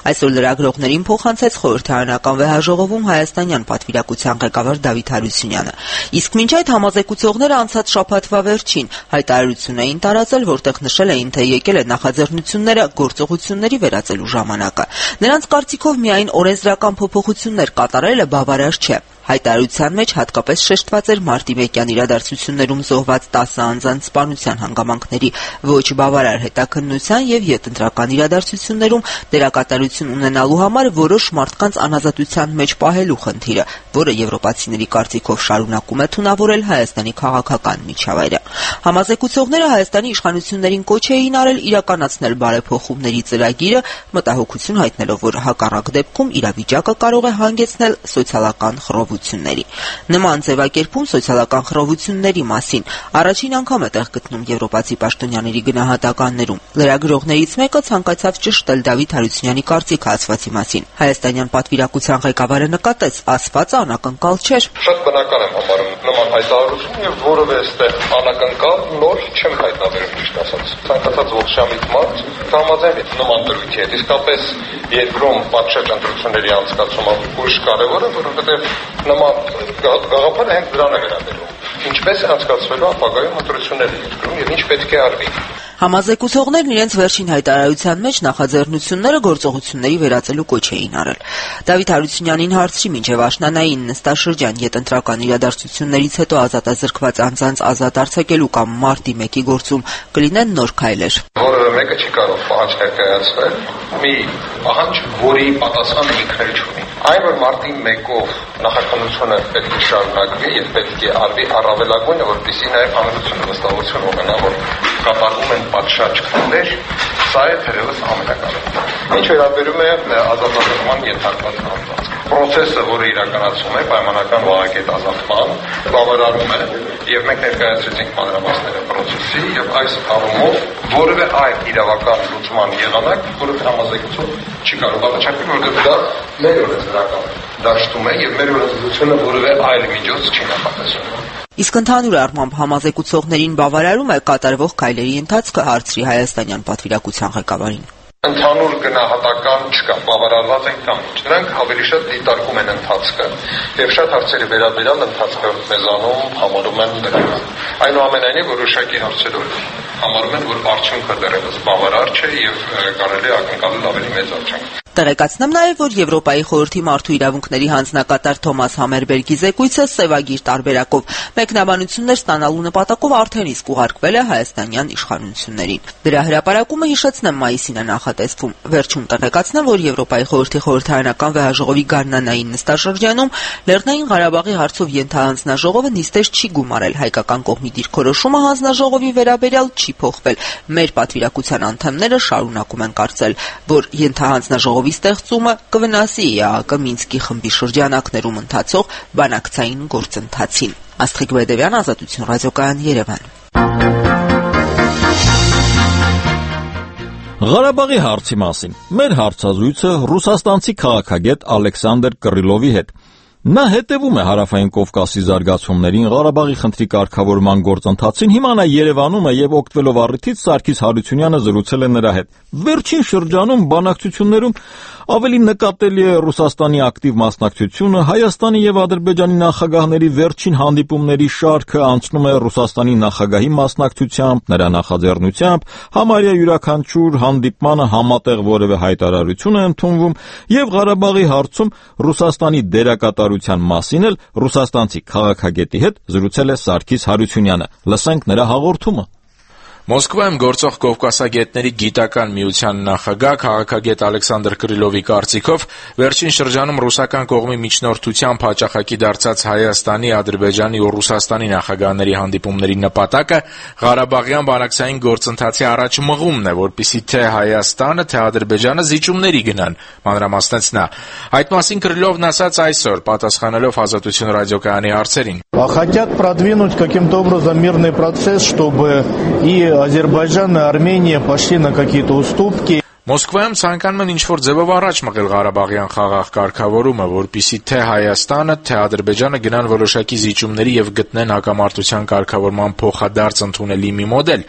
Այսօր լրագրողներին փոխանցեց խորհրդարանական վեհաժողովում հայաստանյան պատվիրակության ղեկավար Դավիթ Հարությունյանը։ Իսկ մինչ այդ համազեկուցողները անցած շաբաթվա վերջին հայտարարություն էին տարածել, որտեղ նշել էին, թե եկել է նախաձեռնությունները գործողությունների վերածելու ժամանակը։ Նրանց կարծիքով միայն օրենսդրական փոփոխություններ կատարելը բավարար չէ։ Հայտարարության մեջ հատկապես շեշտված էր մարտի մեկյան իրադարձություններում զոհված տասը անձանց սպանության հանգամանքների ոչ բավարար հետաքննության եւ յետընտրական իրադարձություններում դերակատարություն ունենալու համար որոշ մարդկանց անազատության մեջ պահելու խնդիրը, որը եվրոպացիների կարծիքով շարունակում է թունավորել Հայաստանի քաղաքական միջավայրը։ Համազեկուցողները Հայաստանի իշխանություններին կոչ էին արել իրականացնել բարեփոխումների ծրագիրը, մտահոգություն հայտնելով, որ հակառակ դեպքում իրավիճակը կարող է հանգեցնել սոցիալական խռովությունների։ Նման ձևակերպում սոցիալական խռովությունների մասին առաջին անգամ է տեղ գտնում եվրոպացի պաշտոնյաների գնահատականներում։ Լրագրողներից մեկը ցանկացավ ճշտել Դավիթ Հարությունյանի կարծիքը ասվածի մասին։ Հայաստանյան պատվիրակության ղեկավարը նկատեց, ասվածը անակնկալ չէր։ Շատ բնական եմ համարում նման հայտարարություն եւ որովե այստեղ անակնկալ նոր չեմ հայտնաբերում ճիշտ ասած։ Ցանկացած ողջամիտ մարդ համաձայն է նման դրույթի հետ։ Իսկապես երկրում պատշաճ ընտրությունների անցկացումը ուշ կարևոր է, որովհետեւ նման գաղափարը հենց դրան է վերաբերում։ Ինչպես է անցկացվելու ապագայում ընտրությունները երկրում եւ ինչ պետք է արվի։ Համազեկուցողներն իրենց վերջին հայտարարության մեջ նախաձեռնությունները գործողությունների վերածելու կոչ էին արել։ Դավիթ Հարությունյանին հարցրի, մինչև աշնանային նստաշրջան յետընտրական իրադարձություններից հետո ազատազրկված անձանց ազատ արձակելու կամ մարտի մեկի գործում կլինեն նոր քայլեր։ Որևէ մեկը չի կարող պահանջ ներկայացնել մի պահանջ, որի պատասխանը ինքն էլ չունի։ Այն որ մարտի մեկով նախաքննությունը պետք է շարունակվի եւ պետք է արվի առավելագույնը, որպեսզի նաեւ հանրությունը վստահություն ունենա, որ կատարվում են պատշաճ քայլեր, սա է թերևս ամենակարևորը։ Ինչ վերաբերում է ազատազրկման ենթարկված անձանց, process-ը, որը իրականացում է պայմանական վահակետ ազատման, բավարարում է եւ մենք ներկայացրեցինք մանրամասները process-ի եւ այս առումով որևէ այլ իրավական լուծման եղանակ, որը համազեկուցող չի կարող առաջարկել, որովհետեւ դա մեր օրենսդրական դաշտում է եւ մեր օրենսդրությունը որևէ այլ միջոց չի նախատեսում։ Իսկ ընդհանուր առմամբ համազեկուցողներին բավարարում է կատարվող քայլերի ընթացքը, հարցրի հայաստանյան պատվիրակության ղեկավարին։ Ընդհանուր գնահատական չկա, բավարարված են կամ ոչ։ Նրանք ավելի շատ դիտարկում են ընթացքը եւ շատ հարցերի վերաբերյալ ընթացքը մեզանում համարում են դրական։ Այնուամենայնիվ որոշակի հարցերով համարում են, որ արդյունքը դեռևս բավարար չէ եւ կարելի է ակնկալել ավելի մեծ արդյունք։ Տեղեկացնեմ նաև, որ Եվրոպայի խորհրդի մարդու իրավունքների հանձնակատար Թոմաս Համերբերգի զեկույցը սևագիր տարբերակով մեկնաբանություններ ստանալու նպատակով արդեն իսկ ուղարկվել է հայաստանյան իշխանություններին։ Դրա հրապարակումը, հիշեցնեմ, մայիսին է նախատեսվում։ Վերջում տեղեկացնեմ, որ Եվրոպայի խորհրդի խորհրդարանական վեհաժողովի գարնանային նստաշրջանում Լեռնային Ղարաբաղի հարցով ենթահանձնաժողովը նիստեր չի գումարել, հայկական կողմի դիրքորոշումը հանձնաժողովի վերաբերյալ չի փոխվել։ Մեր պատվիրակության անդամները շարունակում են կարծել, որ ենթահանձնաժողովի ստեղծումը կվնասի ԵԱՀԿ Մինսկի խմբի շրջանակներում ընթացող բանակցային գործընթացին։ Աստղիկ Բեդևյան, Ազատություն ռադիոկայան, Երևան։ Ղարաբաղի հարցի մասին մեր հարցազրույցը ռուսաստանցի քաղաքագետ Ալեքսանդր Կռիլովի հետ։ Նա հետևում է Հարավային Կովկասի զարգացումներին, Ղարաբաղի խնդրի կարգավորման գործընթացին, հիմա նա Երևանում է եւ օգտվելով առիթից Սարգիս Հարությունյանը զրուցել է նրա հետ։ Վերջին շրջանում բանակցություններում ավելի նկատելի է Ռուսաստանի ակտիվ մասնակցությունը, Հայաստանի եւ Ադրբեջանի նախագահների վերջին հանդիպումների շարքը անցնում է Ռուսաստանի նախագահի մասնակցությամբ, նրա նախաձեռնությամբ, համարյա յուրաքանչյուր հանդիպմանը համատեղ որևէ հայտարարություն է ընդունվում եւ Ղարաբաղի հարցում Ռուսաստանի դերակատարության մասին էլ ռուսաստանցի քաղաքագետի հետ զրուցել է Սարգիս Հարությունյանը։ Լսենք նրա հաղորդումը։ Մոսկվայում գործող Կովկասագետների գիտական միության նախագահ քաղաքագետ Ալեքսանդր Կռիլովի կարծիքով վերջին շրջանում ռուսական կողմի միջնորդությամբ հաճախակի դարձած Հայաստանի, Ադրբեջանի ու Ռուսաստանի նախագահների հանդիպումների նպատակը Ղարաբաղյան բանակցային գործընթացի առաջ մղումն է, որպեսզի թե Հայաստանը, թե Ադրբեջանը զիջումների գնան, մանրամասնեց նա։ Այդ մասին Կռիլովն ասաց այսօր, պատասխանելով Ազատություն ռադիոկայանի հարցերին։ Хотят продвинуть каким-то образом мирный процесс, чтобы и Азербайджан и Армения пошли на какие-то уступки. Մոսկվայում ցանկանում են ինչ-որ ձևով առաջ մղել Ղարաբաղյան խաղաղ կարգավորումը, որպեսզի թե Հայաստանը, թե Ադրբեջանը գնան որոշակի զիջումների եւ գտնեն հակամարտության կարգավորման փոխադարձ ընդունելի մի մոդել։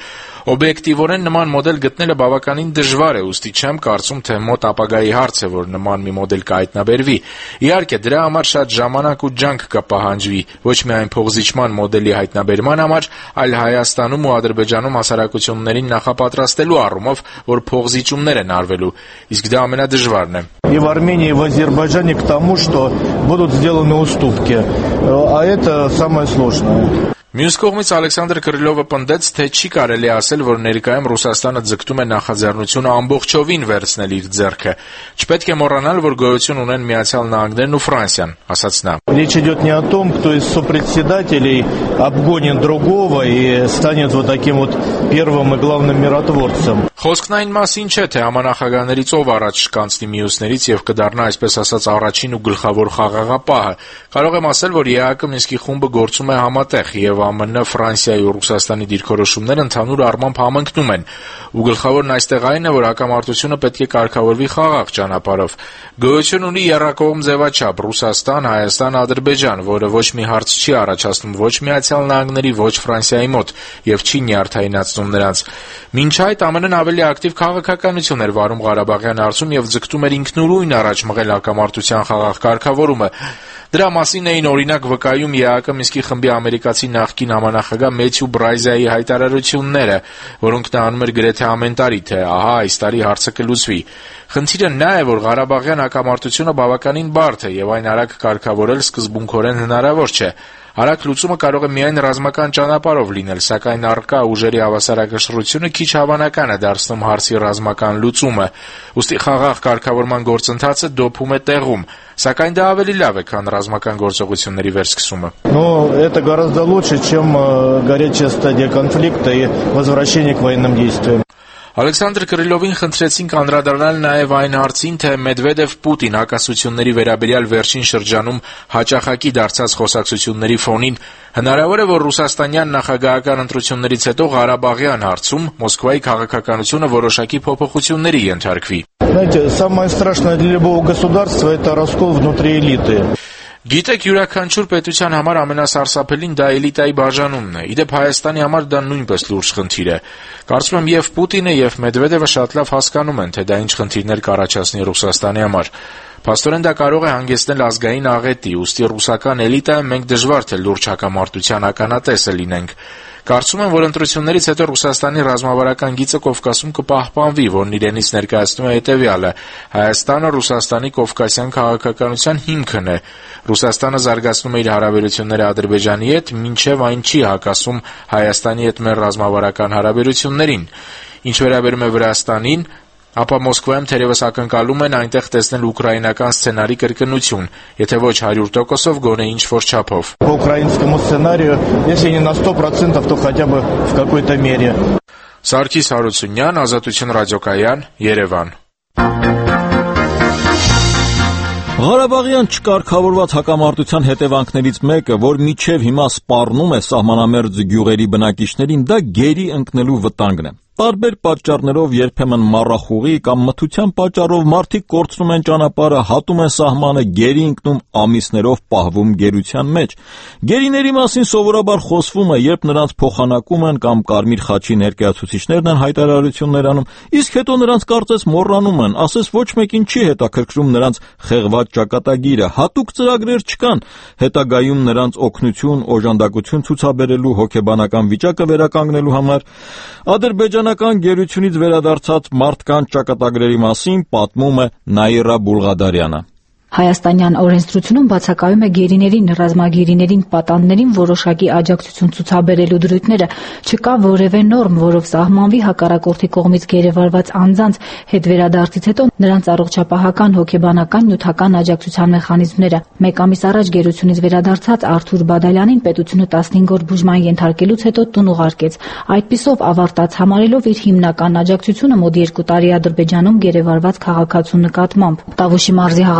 Օբյեկտիվորեն նման մոդել գտնելը բավականին դժվար է, ուստի չեմ կարծում, թե մոտ ապագայի հարց է, որ նման մի մոդել կհայտնաբերվի։ Իհարկե, դրա համար շատ ժամանակ ու ջանք կպահանջվի, ոչ միայն փոխզիջման մոդելի հայտնաբերման համար, այլ Հայաստանում ու Ադրբեջանում հասարակություններին նախապատրաստելու առումով, որ փոխզիջումներ են արվելու, իսկ դա ամենադժվարն է։ И в Армении, и в Азербайджане к тому, что будут сделаны уступки. А это самое сложное. Մյուս կողմից Ալեքսանդր Կրիլովը պնդեց, թե չի կարելի ասել, որ ներկայում Ռուսաստանը ձգտում է նախաձեռնությունը ամբողջովին վերցնել իր ձեռքը։ Չպետք է մոռանալ, որ գոյություն ունեն Միացյալ Նահանգներն ու Ֆրանսիան, ասաց նա։ Речь идет не о том, кто из сопредседателей обгонит другого и станет вот таким вот первым и главным миротворцем. Խոսքն այն մասին չէ, թե համանախագահներից ով առաջ կանցնի մյուսներից եւ կդառնա, այսպես ասած, առաջին ու գլխավոր խաղաղապահը։ Կարող եմ ասել, որ ԵԱՀԿ Մինսկի խումբը գործում է համատեղ եւ ԱՄՆ, Ֆրանսիայի ու Ռուսաստանի դիրքորոշումները ընդհանուր առմամբ համընկնում են, ու գլխավորն այստեղ այն է, որ հակամարտությունը պետք է կարգավորվի խաղաղ ճանապարհով։ Գոյություն ունի եռակողմ ձևաչափ Ռուսաստան, Հայաստան, Ադրբեջան, որը ոչ մի հարց չի առաջացնում ոչ Միացյալ Նահանգների, ոչ Ֆրանսիայի մոտ եւ չի նյարդայնացնում նրանց։ Մինչ այդ ԱՄՆ-ն ավելի ակտիվ քաղաքականություն էր վարում Ղարաբաղյան հարցում եւ ձգտում էր ինքնուրույն առաջ մղել հակամարտության խաղաղ կարգավորումը։ Դրա մասին էին օրինակ վկայում ԵԱՀԿ Մինսկի խմբի ամերիկացի նախկին համանախագահ Մեթյու Բրայզայի հայտարարությունները, որոնք նա անում էր գրեթե ամեն տարի, թե ահա այս տարի հարցը կլուծվի։ Խնդիրը նա է, որ Ղարաբաղյան հակամարտությունը բավականին բարդ է եւ այն արագ կարգավորել սկզբունքորեն հնարավոր չէ։ Արագ լուծումը կարող է միայն ռազմական ճանապարհով լինել, սակայն առկա ուժերի հավասարակշռությունը քիչ հավանական է դարձնում հարցի ռազմական լուծումը։ Ուստի խաղաղ կարգավորման գործընթացը դոփում է տեղում, սակայն դա ավելի լավ է, քան ռազմական գործողությունների վերսկսումը։ Но это гораздо лучше, чем горячая стадия конфликта и возвращение к военным действиям. Ալեքսանդր Կրիլովին խնդրեցինք անդրադառնալ նաև այն հարցին, թե Մեդվեդև-Պուտին հակասությունների վերաբերյալ վերջին շրջանում հաճախակի դարձած խոսակցությունների фоնին հնարավոր է, որ ռուսաստանյան նախագահական ընտրություններից հետո Ղարաբաղյան հարցում Մոսկվայի քաղաքականությունը որոշակի փոփոխությունների ենթարկվի։ Знаете, самое страшное для любого государства это раскол внутри элиты. Գիտեք, յուրաքանչյուր պետության համար ամենասարսափելին դա էլիտայի բաժանումն է։ Իդեպ Հայաստանի համար դա նույնպես լուրջ խնդիր է։ Կարծում եմ եւ Պուտինը եւ Մեդվեդևը շատ լավ հասկանում են, թե դա ինչ խնդիրներ կառաջացնի Ռուսաստանի համար։ Փաստորեն դա կարող է հանգեցնել ազգային աղետի, ուստի ռուսական էլիտայում մենք դժվար թե լուրջ հակամարտության ականատեսը լինենք։ Կարծում եմ, որ ընտրություններից հետո Ռուսաստանի ռազմավարական գիծը Կովկասում կպահպանվի, որն իրենից ներկայացնում է հետևյալը. Հայաստանը Ռուսաստանի կովկասյան քաղաքականության հիմքն է։ Ռուսաստանը զարգացնում է իր հարաբերությունները Ադրբեջանի հետ, մինչև այն չի հակասում Հայաստանի հետ մեր ռազմավարական հարաբերություններին։ Ինչ վերաբերում է Վրաստանին, ապա Մոսկվայում թերևս ակնկալում են այնտեղ տեսնել ուկրաինական սցենարի կրկնություն, եթե ոչ հարյուր տոկոսով, գոնե ինչ-որ չափով։ По украинскому сценарию, если не на сто процентов, то хотя бы в какой-то мере. Սարգիս Հարությունյան, Ազատություն ռադիոկայան, Երևան։ Ղարաբաղյան չկարգավորված հակամարտության հետևանքներից մեկը, որ միջև հիմա սպառնում է սահմանամերձ գյուղերի բնակիչներին, դա գերի ընկնելու վտանգն է։ Տարբեր պատճառներով երբեմն մառախուղի կամ մթության պատճառով մարդիկ կորցնում են ճանապարհը, հատում են սահմանը, գերի ընկնում, ամիսներով պահվում գերության մեջ։ Գերիների մասին սովորաբար խոսվում է, երբ նրանց փոխանակում են կամ Կարմիր խաչի ներկայացուցիչներն են հայտարարություններ անում, իսկ հետո նրանց կարծես մոռանում են, ասես ոչ մեկին չի հետաքրքրում նրանց խեղված ճակատագիրը, հատուկ ծրագրեր չկան, հետագայում նրանց օգնություն, օժանդակություն ցուցաբերելու, հոգեբանական վիճակը վերականգնելու համար։ Ադրբեջանական գերությունից վերադարձած մարդկանց ճակատագրերի մասին պատմում է Նաիրա Բուլղադարյանը։ Հայաստանյան օրենսդրությունում բացակայում է գերիներին, ռազմագերիներին, պատաններին որոշակի աջակցություն ցուցաբերելու դրույթները, չկա որևէ նորմ, որով սահմանվի հակառակորդի կողմից գերեվարված անձանց հետ վերադարձից հետո նրանց առողջապահական, հոգեբանական, նյութական աջակցության մեխանիզմները։ Մեկ ամիս առաջ գերությունից վերադարձած Արթուր Բադալյանին պետությունը տասնհինգ օր բուժման ենթարկելուց հետո տուն ուղարկեց։ Այդպիսով ավարտած համարելով իր հիմնական աջակցությունը մոտ երկու տարի Ադրբեջանում գերեվարված քաղաքացու նկատմամբ։ Տավուշի մարզի Հաղարծին գյուղի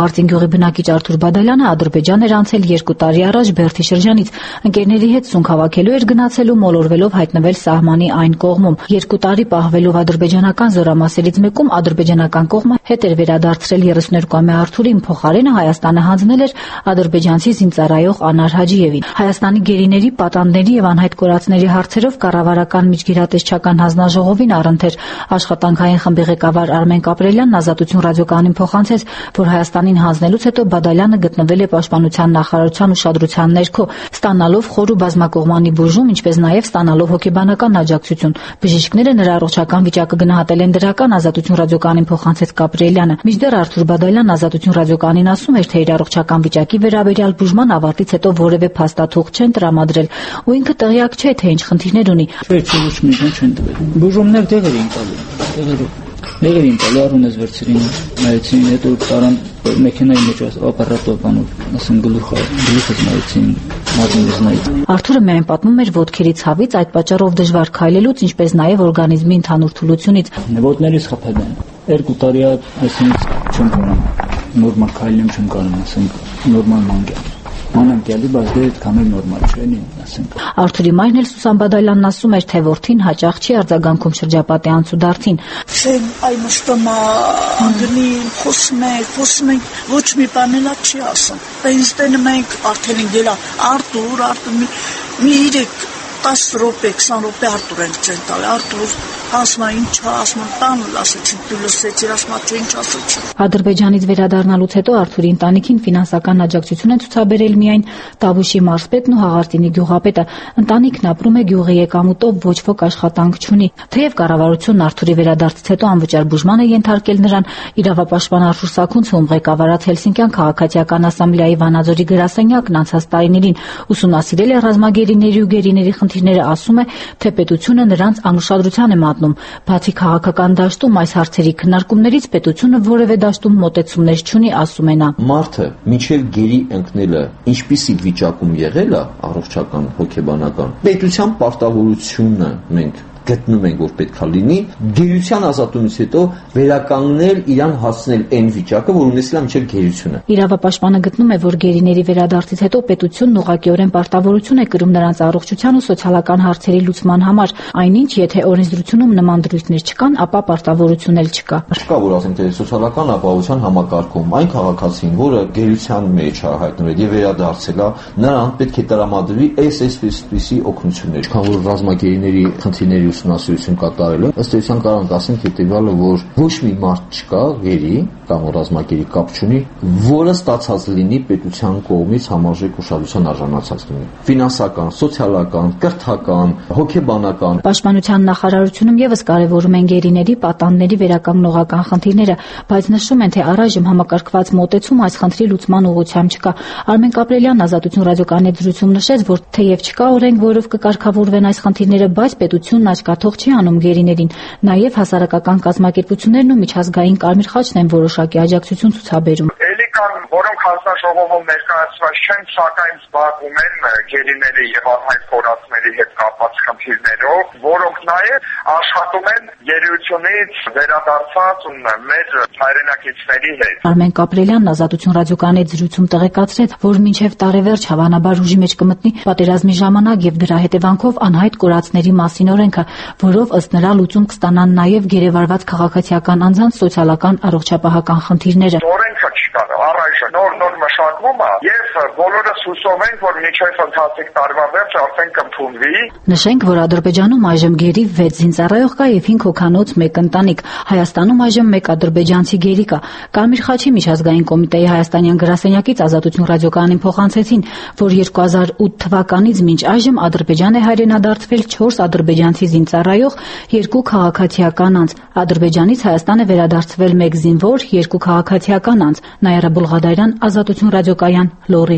Փաստահողի բնակիչ Արթուր Բադալյանը Ադրբեջան էր անցել երկու տարի առաջ Բերդի շրջանից։ Ընկերների հետ սունկ հավաքելու էր գնացելու, մոլորվելով հայտնվել սահմանի այն կողմում։ Երկու տարի պահվելով ադրբեջանական զորամասերից մեկում ադրբեջանական կողմը հետ էր վերադարձրել երեսուներկուամյա Արթուրին, փոխարենը Հայաստանը հանձնել էր ադրբեջանցի զինծառայող Անար Հաջիևին։ Հայաստանի գերիների, պատանդների եւ անհայտ կորածների հարցերով կառավարական միջգերատեսչական հանձնաժողովին առընթեր աշխատանքային խմբի ղեկավար Արմեն Կապրելյանն Ազատություն ռադիոկայանին փոխանցեց, որ Հայաստանին հանձնելուց հետո Բադալյանը գտնվել է Պաշտպանության նախարարության ուշադրության ներքո, ստանալով խոր ու բազմակողմանի բուժում, ինչպես նաեւ ստանալով հոգեբանական աջակցություն։ Բժիշկները նրա առողջական վիճակը գնահատել են դրական, Ազատություն ռադիոկայանին փոխանցեց Կապրելյանը։ Մինչդեռ Արթուր Բադալյանն Ազատություն ռադիոկայանին ասում էր, թե իր առողջական վիճակի վերաբերյալ բուժման ավարտից հետո որևէ փաստաթուղթ չեն տրամադրել, ու ինքը տեղյակ չէ, թե ինչ խնդիրներ ունի։ Չէ, ոչ մի բան չեն տվել։ Բուժումներ դեղեր էին տալու, դեղերով։ Դեղերին տալու առունես վերցրին, նայեցին, հետո տարան մեքենայի մեջ ապարատով բանով, ասեն գլուխը, գլուխը նայեցին, մազինից նայեցին։ Արթուրը միայն պատմում էր ոտքերի ցավից, այդ պատճառով դժվար քայլելուց, ինչպես նաև օրգանիզմի ընդհանուր թուլությունից։ Ոտներից խփել են։ Երկու տարի այսինքն չեմ կարող նորմալ քայլեմ, չեմ կարող ասենք նորմալ մանգել։ Մանանքյալի բազդե այդքան էլ նորմալ չէ, ասենք։ Արթուրի մայրն էլ Սուսան Բադալյանն ասում էր, թե որդին հաճախ չի արձագանքում շրջապատի անցուդարձին։ Շեն այ մստամա անգնի խոսում է, խոսում է, ոչ մի բան էլ չի ասում։ Պենստենը մենք արդեն գելա Արթուր, Արթուր մի երեք տասը րոպե, քսան րոպե Արթուր են չեն տալ։ Արթուր ասма ինչ ասма տան լասեցին դու լսեցիր ասма չէ ինչ ասեցի։ Ադրբեջանից վերադառնալուց հետո Արթուրի ընտանիքին ֆինանսական աջակցություն են ցուցաբերել միայն Տավուշի մարզպետն ու Հաղարտինի գյուղապետը։ Ընտանիքն ապրում է գյուղի եկամուտով, ոչ ոք աշխատանք չունի։ Թեև կառավարությունն Արթուրի վերադարձից հետո անվճար բուժման է ենթարկել նրան, իրավապաշտպան Արթուր Սաքունցը, ում ղեկավարած Հելսինկյան քաղաքացիական ասամբլեայի Վանաձորի գրասենյակն անցած տարիներին ուսումնասիրել է ռազմագերիների ու գերիների խնդիրները, ասում է, թե պետությունը նրանց անուշադրության է մատնում։ Բացի քաղաքական դաշտում այս հարցերի քննարկումներից պետությունը որևէ դաշտում մոտեցումներ չունի, ասում է նա։ Մարդը մինչև գերի ընկնելը ինչպիսի վիճակում եղել է առողջական, հոգեբանական, պետության պարտավորությունը մենք գտնում ենք, որ պետքա լինի, գերության ազատումից հետո վերականգնել իրան հասնել այն վիճակը, որ ունեցել է մինչև գերությունը։ Իրավապաշտպանը գտնում է, որ գերիների վերադարձից հետո պետությունն ուղղակիորեն պարտավորություն է կրում նրանց առողջության ու սոցիալական հարցերի լուծման համար, այնինչ եթե օրենսդրությունում նման դրույթներ չկան, ապա պարտավորություն էլ չկա։ Չկա, որ ասենք թե սոցիալական ապահովության համակարգում այն քաղաքացին, որը գերության մեջ է հայտնվել եւ վերադարձել է, նրան պետք է տրամադրվի այս այսպիսի օգնություններ, քան որ ռազմագերիների խնդիրների ուսումնասիրություն կատարելը, ըստ էության կարող ենք ասենք հետեւյալը, որ ոչ մի մարդ չկա գերի կամ ռազմագերի կապ չունի, որը ստացած լինի պետության կողմից համարժեք ուշադրության արժանացած լինի։ Ֆինանսական, սոցիալական, կրթական, հոգեբանական։ Պաշտպանության նախարարությունում եւս կարևորում են գերիների, պատանդների վերականգնողական խնդիրները, բայց նշում են, թե առայժմ համակարգված մոտեցում այս խնդրի լուծման ուղղությամբ չկա։ Արմեն Կապրելյանն Ազատություն ռադիոկայանի դրությամբ նշեց, որ թեև չկա օրենք, որով կկարգավորվեն այս խնդիրները, բայց պետությունն աչքաթող չի անում գերիներին։ Նաև հասարակական կազմակերպություններն ու միջազգային Կարմիր խաչն են որոշակի աջակցություն ցուցաբերում։ Էլի կան, որոնք հանձնաժողովում ներկայացված չեն, սակայն զբաղվում են գերիների եւ անհայտ կորածների հետ կապված խնդիրներով, որոնք նաև աշխատում են գերությունից վերադարձած ու մեր հայրենակիցների հետ։ Արմեն Կապրելյանն Ազատություն ռադիոկայանի զրույցում տեղեկացրեց, որ մինչև տարեվերջ հավանաբար ուժի մեջ կմտնի պատերազմի ժամանակ եւ դրա հետևանքով անհայտ կորածների մասին օրենքը, որով ըստ նրա լուծում կստանան նաև գերեվարված քաղաքացիական անձանց սոցիալական առողջապահական խնդիրները։ Օրենքը չկա, առայժմ նոր-նոր մշակվում է եւ բոլորս հուսով ենք, որ մինչև ընթացիկ տարվա վերջ արդեն կընդունվի։ Նշենք, որ Ադրբեջանում այժմ գերի վեց զինծառայող կա եւ հինգ հոգանոց մեկ ընտանիք։ Հայաստանում այժմ մեկ ադրբեջանցի գերի կա։ Կարմիր խաչի միջազգային կոմիտեի հայաստանյան գրասենյակից Ազատություն ռադիոկայանին փոխանցեցին, որ երկու հազար ութ թվականից մինչ այժմ Ադրբեջան է հայրենադարձվել չորս ադրբեջանցի զինծառայող, երկու քաղաքացիական անձ։ Ադրբեջանից Հայաստան է վերադարձվել մեկ զինվոր, երկու քաղաքացիական անձ։ Նայարա Բուլղադարյան, Ազատություն ռադիոկայան, Լոռի։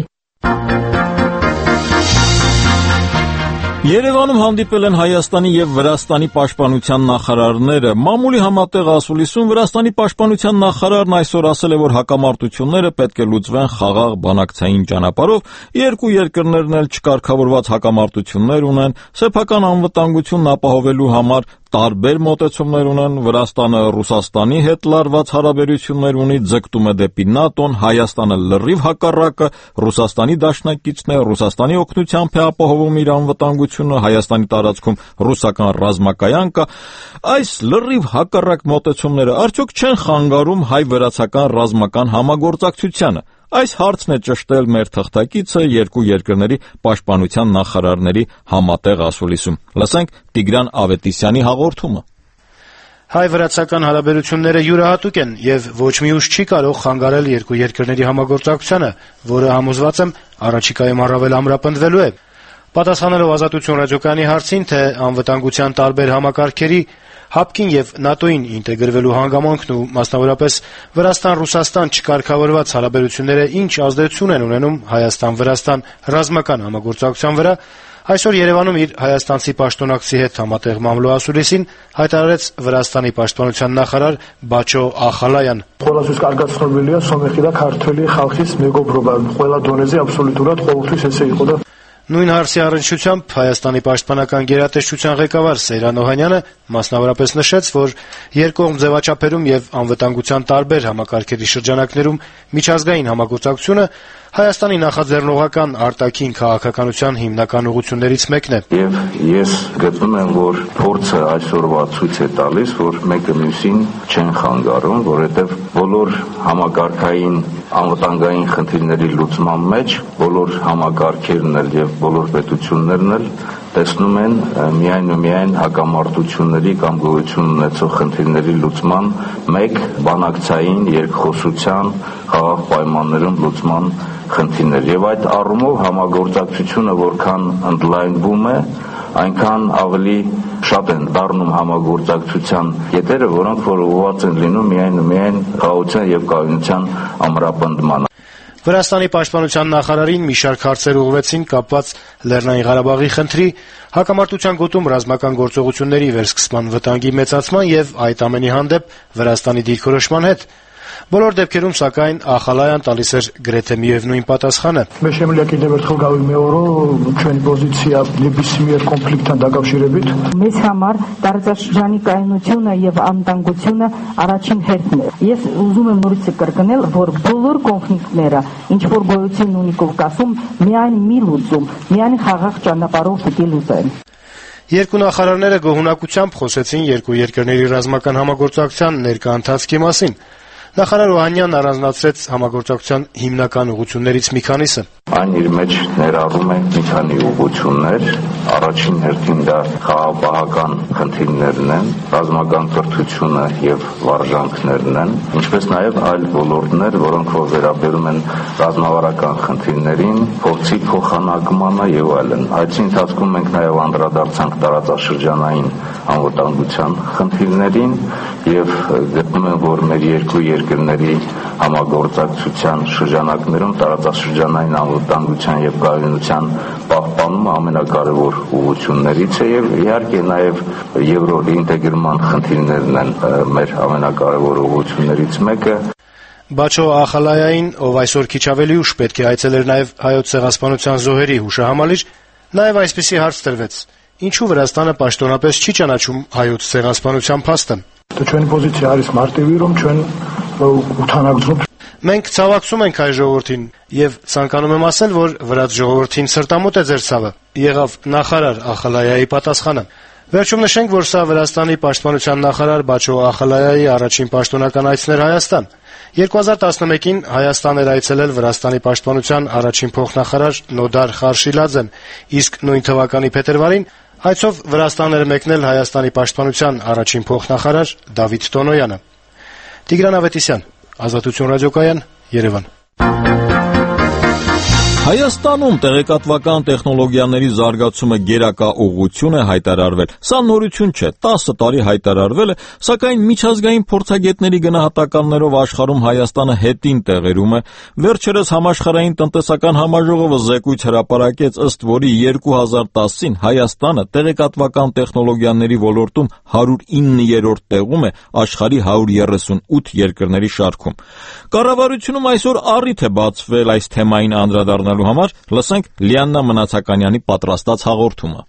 Երևանում հանդիպել են Հայաստանի եւ Վրաստանի պաշտպանության նախարարները։ Մամուլի համատեղ ասուլիսում Վրաստանի պաշտպանության նախարարն այսօր ասել է, որ հակամարտությունները պետք է լուծվեն խաղաղ բանակցային ճանապարհով, երկու երկրներն էլ չկարգավորված հակամարտություններ ունեն, սեփական անվտանգությունն ապահովելու համար տարբեր մոտեցումներ ունեն, Վրաստանը Ռուսաստանի հետ լարված հարաբերություններ ունի, ձգտում է դեպի ՆԱՏՕ-ն, Հայաստանը լրիվ հակառակը, Ռուսաստանի դաշնակիցն է, Ռուսաստանի օգնությամբ է ապահովում իր անվտանգությունը, Հայաստանի տարածքում ռուսական ռազմակայան կա։ Այս լրիվ հակառակ մոտեցումները արդյոք չեն խանգարում հայ-վրացական ռազմական համագործակցությանը։ Այս հարցն է ճշտել մեր թղթակիցը երկու երկրների պաշտպանության նախարարների համատեղ ասուլիսում։ Լսենք Տիգրան Ավետիսյանի հաղորդումը։ Հայ-վրացական հարաբերությունները յուրահատուկ են եւ ոչ մի ուժ չի կարող խանգարել երկու երկրների համագործակցությանը, որը համոզված եմ առաջիկայում առավել ամրապնդվելու է։ Պատասխանելով Ազատություն ռադիոկայանի հարցին, թե անվտանգության տարբեր համակարգերի ՀԱՊԿ-ին եւ ՆԱՏՕ-ին ինտեգրվելու հանգամանքն ու մասնավորապես Վրաստան-Ռուսաստան չկարգավորված հարաբերությունները ինչ ազդեցություն են ունենում Հայաստան-Վրաստան ռազմական համագործակցության վրա, այսօր Երևանում իր հայաստանցի պաշտոնակցի հետ համատեղ մամլոասուլիսին հայտարարեց Վրաստանի պաշտպանության նախարար Բաչո Ախալայան։ Ყველასთვის კარგად ცნობილია სომეხი და ქართველი ხალხის მეგობრობა, ყველა დონეზე აბსოლუტურად ყოველთვის ესე იყო და Նույն հարցի առնչությամբ Հայաստանի պաշտպանական գերատեսչության ղեկավար Սեյրան Օհանյանը մասնավորապես նշեց, որ երկկողմ ձևաչափերում եւ անվտանգության տարբեր համակարգերի շրջանակներում միջազգային համագործակցությունը Հայաստանի նախաձեռնողական արտաքին քաղաքականության հիմնական ուղղություններից մեկն է։ Եվ ես գտնում եմ, որ փորձը այսօրվա ցույց է տալիս, որ մեկը մյուսին չեն խանգարում, որովհետեւ բոլոր համակարգային անվտանգային խնդիրների լուծման մեջ բոլոր համակարգերն էլ եւ բոլոր պետություններն էլ տեսնում են միայն ու միայն հակամարտությունների կամ գոյություն ունեցող խնդիրների լուծման մեկ բանակցային երկխոսության խաղաղ պայմաններում լուծման խնդիրներ եւ այդ առումով համագործակցությունը որքան ընդլայնվում է այնքան ավելի շատ են դառնում համագործակցության կետերը, որոնք որ ուղղված են լինում միայն ու միայն խաղաղության եւ կայունության ամրապնդմանը։ Վրաստանի պաշտպանության նախարարին մի շարք հարցեր ուղղվեցին կապված Լեռնային Ղարաբաղի խնդրի, հակամարտության գոտում ռազմական գործողությունների վերսկսման վտանգի մեծացման եւ այդ ամենի հանդեպ Վրաստանի դիրքորոշման հետ։ Բոլոր դեպքերում սակայն Ախալայան տալիս էր գրեթե միևնույն պատասխանը։ Მე შემიძლია კიდევ ერთხელ გავიმეორო ჩვენი პოზიცია ნებისმიერ კონფლიქტთან დაკავშირებით։ Մեզ համար տարածաշրջանի կայունությունը եւ անվտանգությունը առաջին հերթն է։ Ես ուզում եմ նորից կրկնել, որ բոլոր կոնֆլիկտները, ինչ որ գոյություն ունի Կովկասում, միայն մի լուծում, միայն խաղաղ ճանապարհով պետք է լուծեն։ Երկու նախարարները գոհունակությամբ խոսեցին երկու երկրների ռազմական համագործակցության ներկա ընթացքի մասին։ Նախարար Օհանյանն առանձնացրեց համագործակցության հիմնական ուղղություններից մի քանիսը։ Այն իր մեջ ներառում է մի քանի ուղղություններ, առաջին հերթին դա խաղաղապահական խնդիրներն են, ռազմական կրթությունը եւ վարժանքներն են, ինչպես նաեւ այլ ոլորտներ, որոնք որ վերաբերում են ռազմավարական խնդիրներին, փորձի փոխանակմանը եւ այլն։ Այդ ընթացքում մենք նաեւ անդրադարձանք տարածաշրջանային անվտանգության խնդիրներին եւ գտնում եմ, որ մեր երկու երկրների համագործակցության շրջանակներում տարածաշրջանային անվտանգության եւ կայունության պահպանումը ամենակարևոր ուղղություններից է եւ իհարկե նաեւ եվրոինտեգրման խնդիրներն են մեր ամենակարևոր ուղղություններից մեկը։ Բաչո Ախալայային, ով այսօր քիչ ավելի ուշ պետք է այցելեր նաեւ հայոց ցեղասպանության զոհերի հուշահամալիր, նաեւ այսպիսի հարց տրվեց. Ինչու Վրաստանը պաշտոնապես չի ճանաչում հայոց ցեղասպանության փաստը։ Ჩვენი պոզիցիա არის մարտივի, რომ ჩვენ ութանագծում Մենք ցավակցում ենք հայ ժողովրդին եւ ցանկանում եմ ասել, որ վրաց ժողովրդին սրտամոտ է ձեր ցավը։ Եղավ նախարար Ախալայայի պատասխանը։ Վերջում նշենք, որ սա Վրաստանի պաշտպանության նախարար Բաչո Ախալայայի առաջին պաշտոնական այցն էր Հայաստան։ երկու հազար տասնմեկին Հայաստան էր այցելել Վրաստանի պաշտպանության առաջին փոխնախարար Նոդար Խարշիլաձեն, իսկ նույն թվականի փետրվարին այցով Վրաստան էր մեկնել Հայաստանի պաշտպանության առաջին փոխնախարար Դավիթ Տոնոյանը։ Տիգրան Ավետիսյան, Ազատություն ռադիոկայան, Երևան։ Հայաստանում տեղեկատվական տեխնոլոգիաների զարգացումը գերակա ուղղություն է հայտարարվել։ Սա նորություն չէ, տասը տարի հայտարարվել է, սակայն միջազգային փորձագետների գնահատականներով աշխարհում Հայաստանը հետին տեղերում է։ Վերջերս համաշխարհային տնտեսական համաժողովը զեկույց հրապարակեց, ըստ որի երկու հազար տասին Հայաստանը տեղեկատվական տեխնոլոգիաների ոլորտում հարյուր իններորդ տեղում է աշխարհի հարյուր երեսունութ երկրների շարքում։ Կառավարությունում այսօր առիթ է բացվել այս թեմային անդրադառնալ համար, լսենք Լիաննա Մնացականյանի պատրաստած հաղորդումը։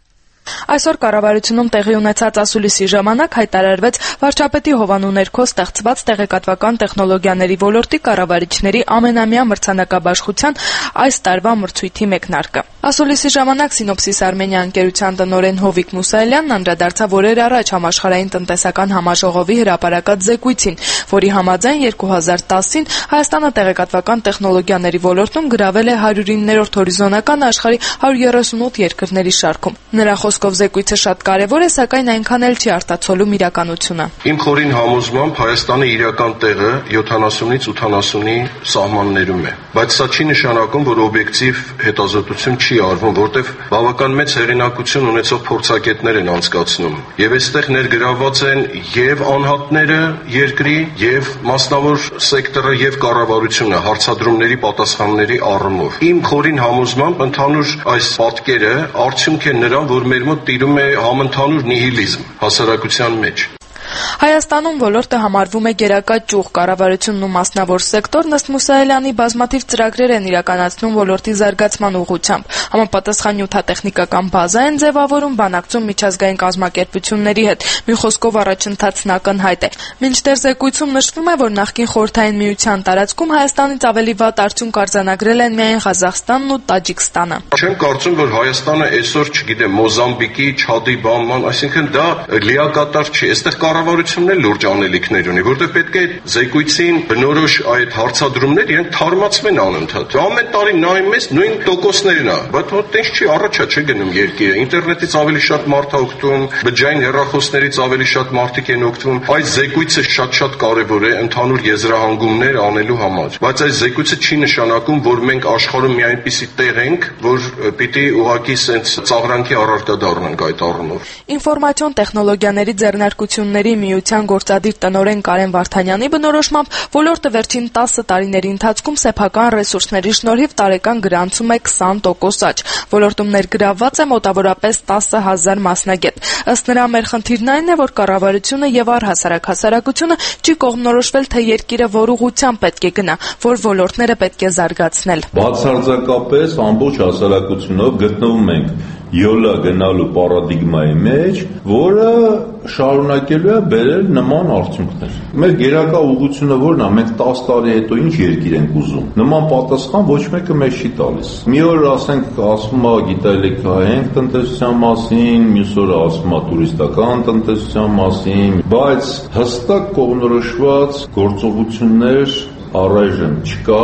Այսօր կառավարությունում տեղի ունեցած ասուլիսի ժամանակ հայտարարվեց վարչապետի հովանու ներքո ստեղծված տեղեկատվական տեխնոլոգիաների ոլորտի կառավարիչների ամենամյա մրցանակաբաշխության այս տարվա մրցույթի մեկնարկը։ Ասուլիսի ժամանակ Սինոպսիս Արմենիա ընկերության տնօրեն Հովիկ Մուսայելյանն անդրադարձավ օրեր առաջ համաշխարհային տնտեսական համաժողովի հրապարակած զեկույցին, որի համաձայն երկու հազար տասին Հայաստանը տեղեկատվական տեխնոլոգիաների ոլորտում գրավել է հարյուրիններորդ հորիզոնական աշխարհի հարյուր երեսունութ երկրների շարքում։ Նրա խոսքով զեկույցը շատ կարևոր է, սակայն այնքան էլ չի արտացոլում իրականությունը։ Իմ խորին համոզմամբ Հայաստանի իրական տեղը յոթանասունից ութանասունի սահմաններում է, բայց սա չի նշանակում, որ օբյեկտիվ հետազոտություն չի արվում, որտեղ բավական մեծ հեղինակություն ունեցող փորձագետներ են անցկացնում, եւ այստեղ ներգրավված են եւ անհատները երկրի, եւ մասնավոր սեկտորը եւ կառավարությունը հարցադրումների պատասխանների առումով։ Իմ խորին համոզմամբ ընդհանուր այս պատկերը արդյունք է նրան, որ մեր մոտ տիրում է համընդհանուր նիհիլիզմ հասարակության մեջ։ Հայաստանում ոլորտը համարվում է գերակա ճյուղ, կառավարությունն ու մասնավոր սեկտորն ըստ Մուսայելյանի բազմաթիվ ծրագրեր են իրականացնում ոլորտի զարգացման ուղղությամբ։ Համապատասխան նյութատեխնիկական բազա են ձևավորում, բանակցում միջազգային կազմակերպությունների հետ։ Մի խոսքով առաջընթացն ակնհայտ է։ Մինչդեռ զեկույցում նշվում է, որ նախկին Խորհրդային Միության տարածքում Հայաստանից ավելի վատ արդյունք արձանագրել են միայն Ղազախստանն ու Տաջիկստանը։ Չեմ կարծում, որ Հայաստանը այսօր, չգիտեմ, Մոզամբիկի, Չադի բանման, այսինքն դա լիակատար չի։ Այստեղ կառավարությունն էլ լուրջ անելիքներ ունի, որտեղ պետք է զեկույցին բնորոշ այդ հարցադրումներ իրենք թարմացվեն անընդհատ։ Ամեն տարի նայում ես նույն տոկոսներն է, բայց հո տենց չի, առաջա չի գնում երկիրը։ Ինտերնետից ավելի շատ մարդ է օգտվում, բջջային հեռախոսներից ավելի շատ մարդիկ են օգտվում։ Այս զեկույցը շատ-շատ կարևոր է ընդհանուր եզրահանգումներ անելու համար։ Բայց այս զեկույցը չի նշանակում, որ մենք աշխարհում մի այնպիսի տեղ ենք, որ պիտի ուղղակի սենց ծաղրանքի առարկա դառնանք այդ առումով։ Ինֆորմացիոն տեխնոլոգիաների ձեռնարկությունների միության գործադիր տնօրեն Կարեն Վարդանյանի բնորոշմամբ ոլորտը վերջին տասը տարիների ընթացքում սեփական ռեսուրսների շնորհիվ տարեկան գրանցում է քսան տոկոս աճ։ Ոլորտում ներգրավված է մոտավորապես տասը հազար մասնագետ։ Ըստ նրա մեր խնդիրն այն է, որ կառավարությունը եւ առհասարակ հասարակությունը չի կողմնորոշվել, թե երկիրը որ ուղղությամբ պետք է գնա, որ ոլորտները պետք է զարգացնել։ Բացարձակապես ամբողջ հասարակությունով գտնվում ենք յոլա գնալու պարադիգմայի մեջ, որը շարունակելու է բերել նման արդյունքներ։ Մեր գերակա ուղղությունը որն է, մենք տասը տարի հետո ինչ երկիր ենք ուզում։ Նման պատասխան ոչ մեկը մեզ չի տալիս։ Մի օր ասենք ասում է գիտելիքահենք տնտեսության մասին, մյուս օրը ասում է տուրիստական տնտեսության մասին, բայց հստակ կողմնորոշված գործողություններ առայժմ չկա։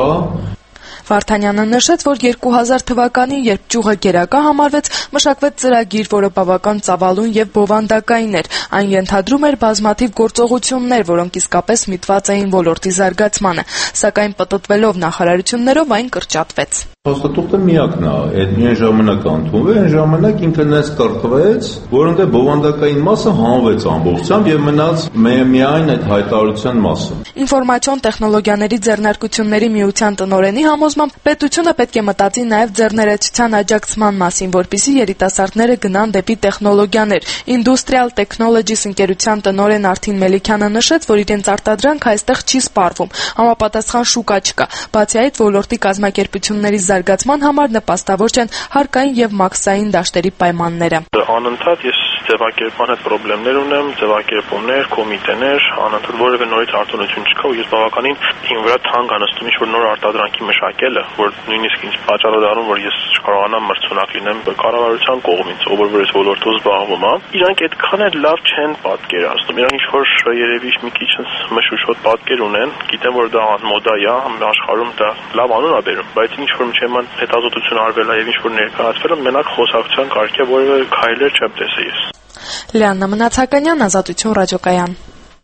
Վարդանյանը նշեց, որ երկու հազար թվականին, երբ ճյուղը գերակա համարվեց, մշակվեց ծրագիր, որը բավական ծավալուն եւ բովանդակային էր։ Այն ենթադրում էր բազմաթիվ գործողություններ, որոնք իսկապես միտված էին ոլորտի զարգացմանը, սակայն պտտվելով նախարարություններով այն կրճատվեց։ Փաստաթուղթը միակն է, այդ միայն ժամանակ ընդունվել, այն ժամանակ ինքը նես կրտվեց, որոնց բովանդակային մասը հանվեց ամբողջությամբ եւ մնաց միայն այդ հայտարարության մասը։ Ինֆորմացիոն տեխնոլոգիաների ձեռնարկությունների միության տնօրենի համոզմամբ պետությունը պետք է մտածի նաեւ ձեռներեցության աջակցման մասին, որպեսզի երիտասարդները գնան դեպի տեխնոլոգիաներ։ Industrial Technologies ընկերության տնօրեն Արթին Մելիքյանը նշեց, որ իրենց արտադրանքը այստեղ չի սպառվում, համապատասխան շուկա չկա։ Բացի այդ, ոլորտի կազմակերպությունների զարգացման համար նպաստավոր չեն հարկային եւ մաքսային դաշտերի պայմանները։ Անընդհատ ես ձևակերպման հետ խնդիրներ ունեմ, ձևակերպումներ, կոմիտեներ, անընդհատ որևէ նորից արտոնություն չկա ու ես բավականին իմ վրա թանկ անստում ինչ որ նոր արտադրանքի մշակելը, որ նույնիսկ ինձ պատճառ է դառնում, որ ես չկարողանամ մրցունակ լինեմ կառավարության կողմից, ով որ ես ոլորտով զբաղվում եմ։ Իրանք այդքան էլ լավ չեն պատկերացնում։ Իրանք ինչ որ երևի մի քիչ մշուշոտ պատկեր ունեն, գիտեմ որ դա մոդա է, աշխարհում դա լավ անուն է բերում, բայց ինչ որ Չեման հետազոտություն արվել է եւ ինչ որ ներկայացվել է, մենակ խոսակցության կարգի որևէ քայլեր չեմ տեսել ես։ Լիաննա Մնացականյան, Ազատություն ռադիոկայան։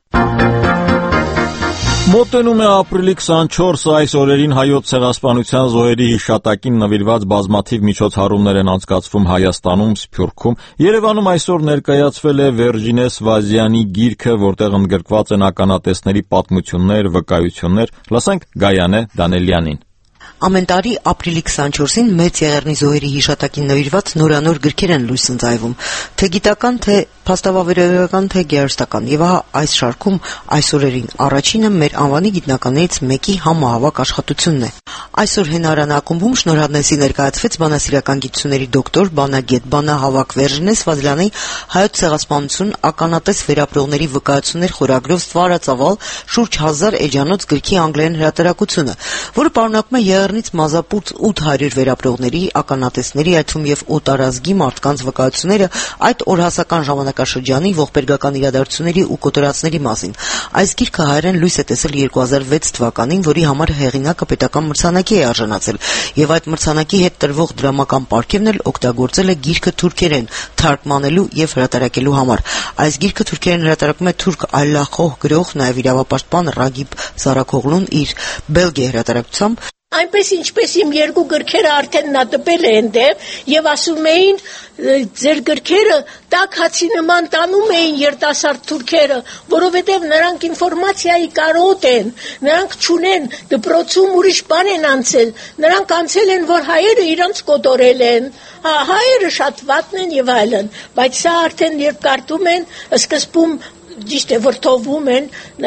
Մոտենում է ապրիլի քսանչորսը, այս օրերին հայոց ցեղասպանության զոհերի հիշատակին նվիրված բազմաթիվ միջոցառումներ են անցկացվում Հայաստանում, Սփյուռքում։ Երևանում այսօր ներկայացվել է Վերժինե Սվազյանի գիրքը, որտեղ ընդգրկված են ականատեսների պատմություններ, վկայություններ։ Լսենք Գայանե Դանելյանին։ Ամեն տարի ապրիլի քսանչորսին մեծ եղեռնի զոհերի հիշատակին նվիրված նորանոր գրքեր են լույս ընծայվում, թե գիտական, թե փաստավավերական թե գեղարվեստական։ Եվ ահա այս շարքում այսօրերին առաջինը մեր անվանի գիտնականներից մեկի համահավաք աշխատությունն է։ Այսօր հենարան ակումբում շնորհանդեսի ներկայացվեց բանասիրական գիտությունների դոկտոր, բանագետ, բանահավաք Վերժինե Սվազլյանի հայոց ցեղասպանություն ականատես վերապրողների վկայություններ խորագրով ստվարածավալ շուրջ հազար էջանոց գրքի անգլերեն հրատարակությունը, որը պարունակում է եղեռնից մազապուրծ ութ հարյուր վերապրողների, ականատեսների, այդ թվում եւ օտարազգի մարդկանց վկայությունները այդ օրհասական ժամանակաշրջանի ողբերգական իրադարձությունների ու կոտորածների մասին։ Այս գիրքը հայերեն լույս է տեսել երկու հազար վեց թվականին, որի համար հեղինակը պետական մրցանակի է արժանացել, եւ այդ մրցանակի հետ տրվող դրամական պարգևն էլ օգտագործել է գիրքը թուրքերեն թարգմանելու եւ հրատարակելու համար։ Այս գիրքը թուրքերեն հրատարակում է թուրք այլախոհ գրող, նաեւ իրավապաշտպան Ռագիբ Սարաքողլուն իր Բելգիա հրատարակությամբ։ Այնպես ինչպես իմ երկու գրքերը արդեն նա տպել է այնտեղ եւ ասում էին ձեր գրքերը տաք հացի նման տանում էին երիտասարդ թուրքերը, որովհետեւ նրանք ինֆորմացիայի կարոտ են, նրանք չունեն դպրոցում ուրիշ բան են անցել, նրանք անցել են, որ հայերը իրանց կոտորել են, հա, հայերը շատ վատն են եւ այլն, բայց սա արդեն երբ կարդում են, սկզբում ճիշտ է, որ թողվում են,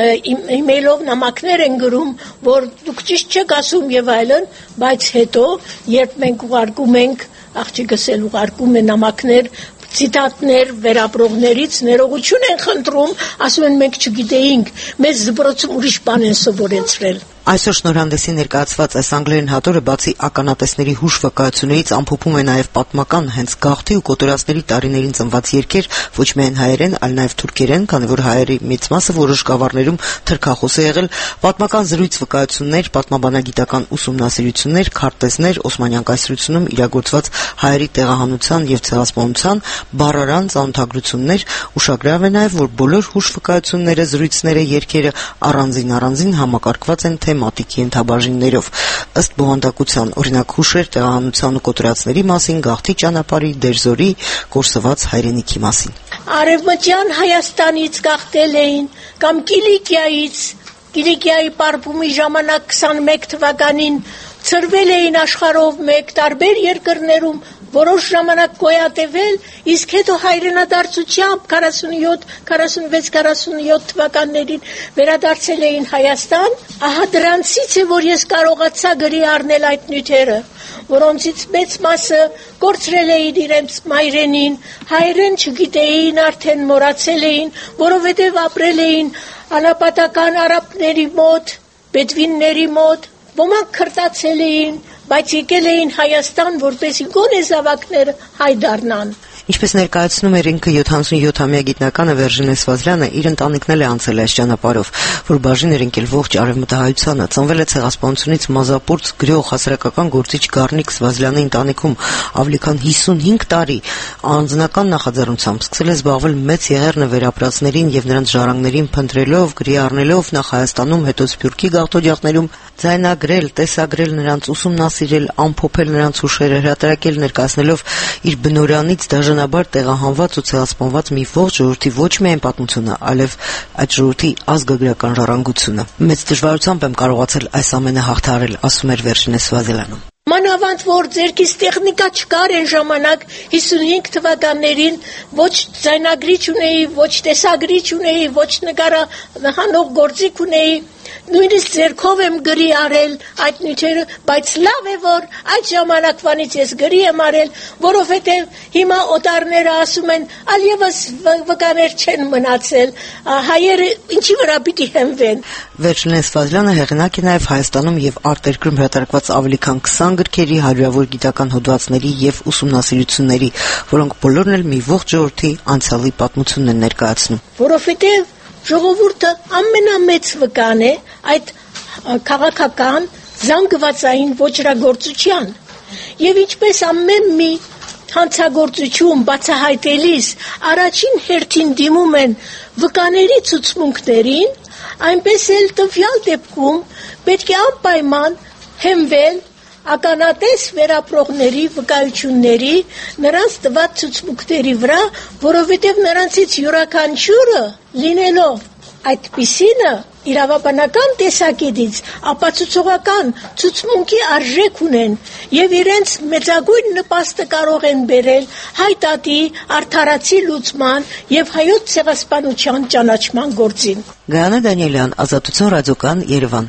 իմեյլով նամակներ են գրում, որ դուք ճիշտ չեք ասում եւ այլն, բայց հետո, երբ մենք ուղարկում ենք, աղջիկս էլ ուղարկում է նամակներ, ցիտատներ վերապրողներից, ներողություն են խնդրում, ասում են մենք չգիտեինք, մեզ դպրոցում ուրիշ բան են սովորեցրել։ Այսօր շնորհանդեսի ներկայացված այս անգլերեն հատորը բացի ականատեսների հուշ վկայություններից ամփոփում է նաև պատմական հենց գաղթի ու կոտորածների տարիներին ծնված երգեր, ոչ միայն հայերեն, այլ նաև թուրքերեն, քանի որ հայերի մեծ մասը որոշ գավառներում թրքախոս է եղել, պատմական զրույց վկայություններ, պատմաբանագիտական ուսումնասիրություններ, քարտեզներ, Օսմանյան կայսրությունում իրագործված հայերի տեղահանության եւ ցեղասպանության բառարան ծանոթագրություններ, ուշագրավ է նաև, որ բոլոր հուշ վկայությունները, զրույցները, երգերը առանձին առանձին համակարգված են թեմատիկ ենթաբաժիններով, ըստ բովանդակության, օրինակ հուշեր տեղահանության ու կոտորածների մասին, գաղթի ճանապարհի, դերձորի, կորսված հայրենիքի մասին։ Արևմտյան Հայաստանից գաղթել էին, կամ Կիլիկիայից, Կիլիկիայի պարբումի ժամանակ քսանմեկ թվականին ծրվել էին աշխարհով մեկ տարբեր երկրներում, որոշ ժամանակ գոյատևել, իսկ հետո հայրենադարձությամբ քառասունյոթ, քառասունվեց, քառասունյոթ թվականներին վերադարձել էին Հայաստան, ահա դրանցից է, որ ես կարողացա գրի առնել այդ նյութերը, որոնցից մեծ մասը կորցրել էին իրենց մայրենին, հայերեն չգիտեին, արդեն մոռացել էին, որովհետև ապրել էին անապատական արաբների մոտ, բեդվինների մոտ, ոմանք քրտացել էին, բայց եկել էին Հայաստան, որպեսզի գոնե զավակները հայ դառնան։ Ինչպես ներկայացնում էր ինքը յոթանասունյոթամյա գիտնականը Վերժինե Սվազլյանը, իր ընտանիքն էլ է անցել այս ճանապարհով, որ բաժին էր ընկել ողջ արևմտահայությանը, ծնվել է ցեղասպանությունից մազապուրծ գրող հասարակական գործիչ Գառնիկ Սվազլյանի ընտանիքում, ավելի քան հիսունհինգ տարի անձնական նախաձեռնությամբ սկսել է զբաղվել մեծ եղեռնը վերապրածներին եւ նրանց ժառանգներին փնտրելով, գրի առնելով նախ Հայաստանում, հետո Սփյուռքի գաղթօջախներում, ձայնագրել, տեսագրել նրանց, ուսումնասիրել, ամփոփել նրանց հուշերը, հրատարակել, ներկայացնելով իր բնորանից դաժանաբար տեղահանված ու ցեղասպանված մի ողջ ժողովրդի ոչ միայն պատմությունը, այլև այդ ժողովրդի ազգագրական ժառանգությունը։ Մեծ դժվարությամբ եմ կարողացել այս ամենը հաղթահարել, ասում էր Վերժինե Սվազլյանը։ Մանավանդ որ ձերքից տեխնիկա չկար այն ժամանակ հիսունհինգ թվականներին, ոչ ձայնագրիչ ունեի, ոչ տեսագրիչ ունեի, ոչ նկարահանող գործիք ունեի, նույնիսկ ձերքով եմ գրի արել այդ նյութերը, բայց լավ է որ այդ ժամանակվանից ես գրի եմ արել, որովհետև հիմա օտարները ասում են ալևս վկաներ չեն մնացել, հայերը ինչի վրա պիտի հենվեն։ Վերջինե Սվազլյանը հեղինակ է նաև Հայաստանում եւ արտերկրում հրատարակված ավելի քան քսան գրքերի, հարյուրավոր գիտական հոդվածների եւ ուսումնասիրությունների, որոնք բոլորն էլ մի ողջ ժողովրդի անցյալի պատմությունն են ներկայացնում։ Որովհետև ժողովուրդը ամենամեծ վկան է այդ քաղաքական զանգվածային ոճրագործության եւ ինչպես ամեն մի հանցագործություն բացահայտելիս առաջին հերթին դիմում են վկաների ցուցմունքներին, այնպես էլ տվյալ դեպքում պետք է անպայման հենվել ականատես վերապրողների վկայությունների, նրանց տված ցուցմունքների վրա, որովհետև նրանցից յուրաքանչյուրը լինելով այդպիսինը իրավաբանական տեսակետից ապացուցողական ցուցմունքի արժեք ունեն եւ իրենց մեծագույն նպաստը կարող են բերել հայտատի արդարացի լուծման եւ հայոց ցեղասպանության ճանաչման գործին։ Գայանե Դանիելյան, Ազատություն ռադիոկայան, Երևան։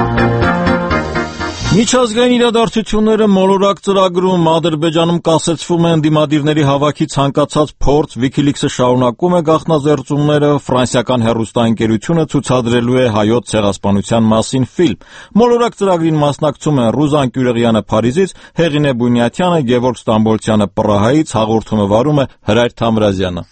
Միջազգային իրադարձությունները մոլորակ ծրագրում Ադրբեջանում կասեցվում են դիմադիրների հավաքի ցանկացած փորձ, WikiLeaks-ը շարունակում է գաղտնազերծումները, ֆրանսիական հեռուստաընկերությունը ցուցադրելու է հայոց ցեղասպանության մասին ֆիլմ։ Մոլորակ ծրագրին մասնակցում են Ռուզան Կյուրեղյանը Փարիզից, Հեղինե Բունյաթյանը, Գևորգ Ստամբոլցյանը Պրահայից, հաղորդումը վարում է Հրայր Թամրազյանը։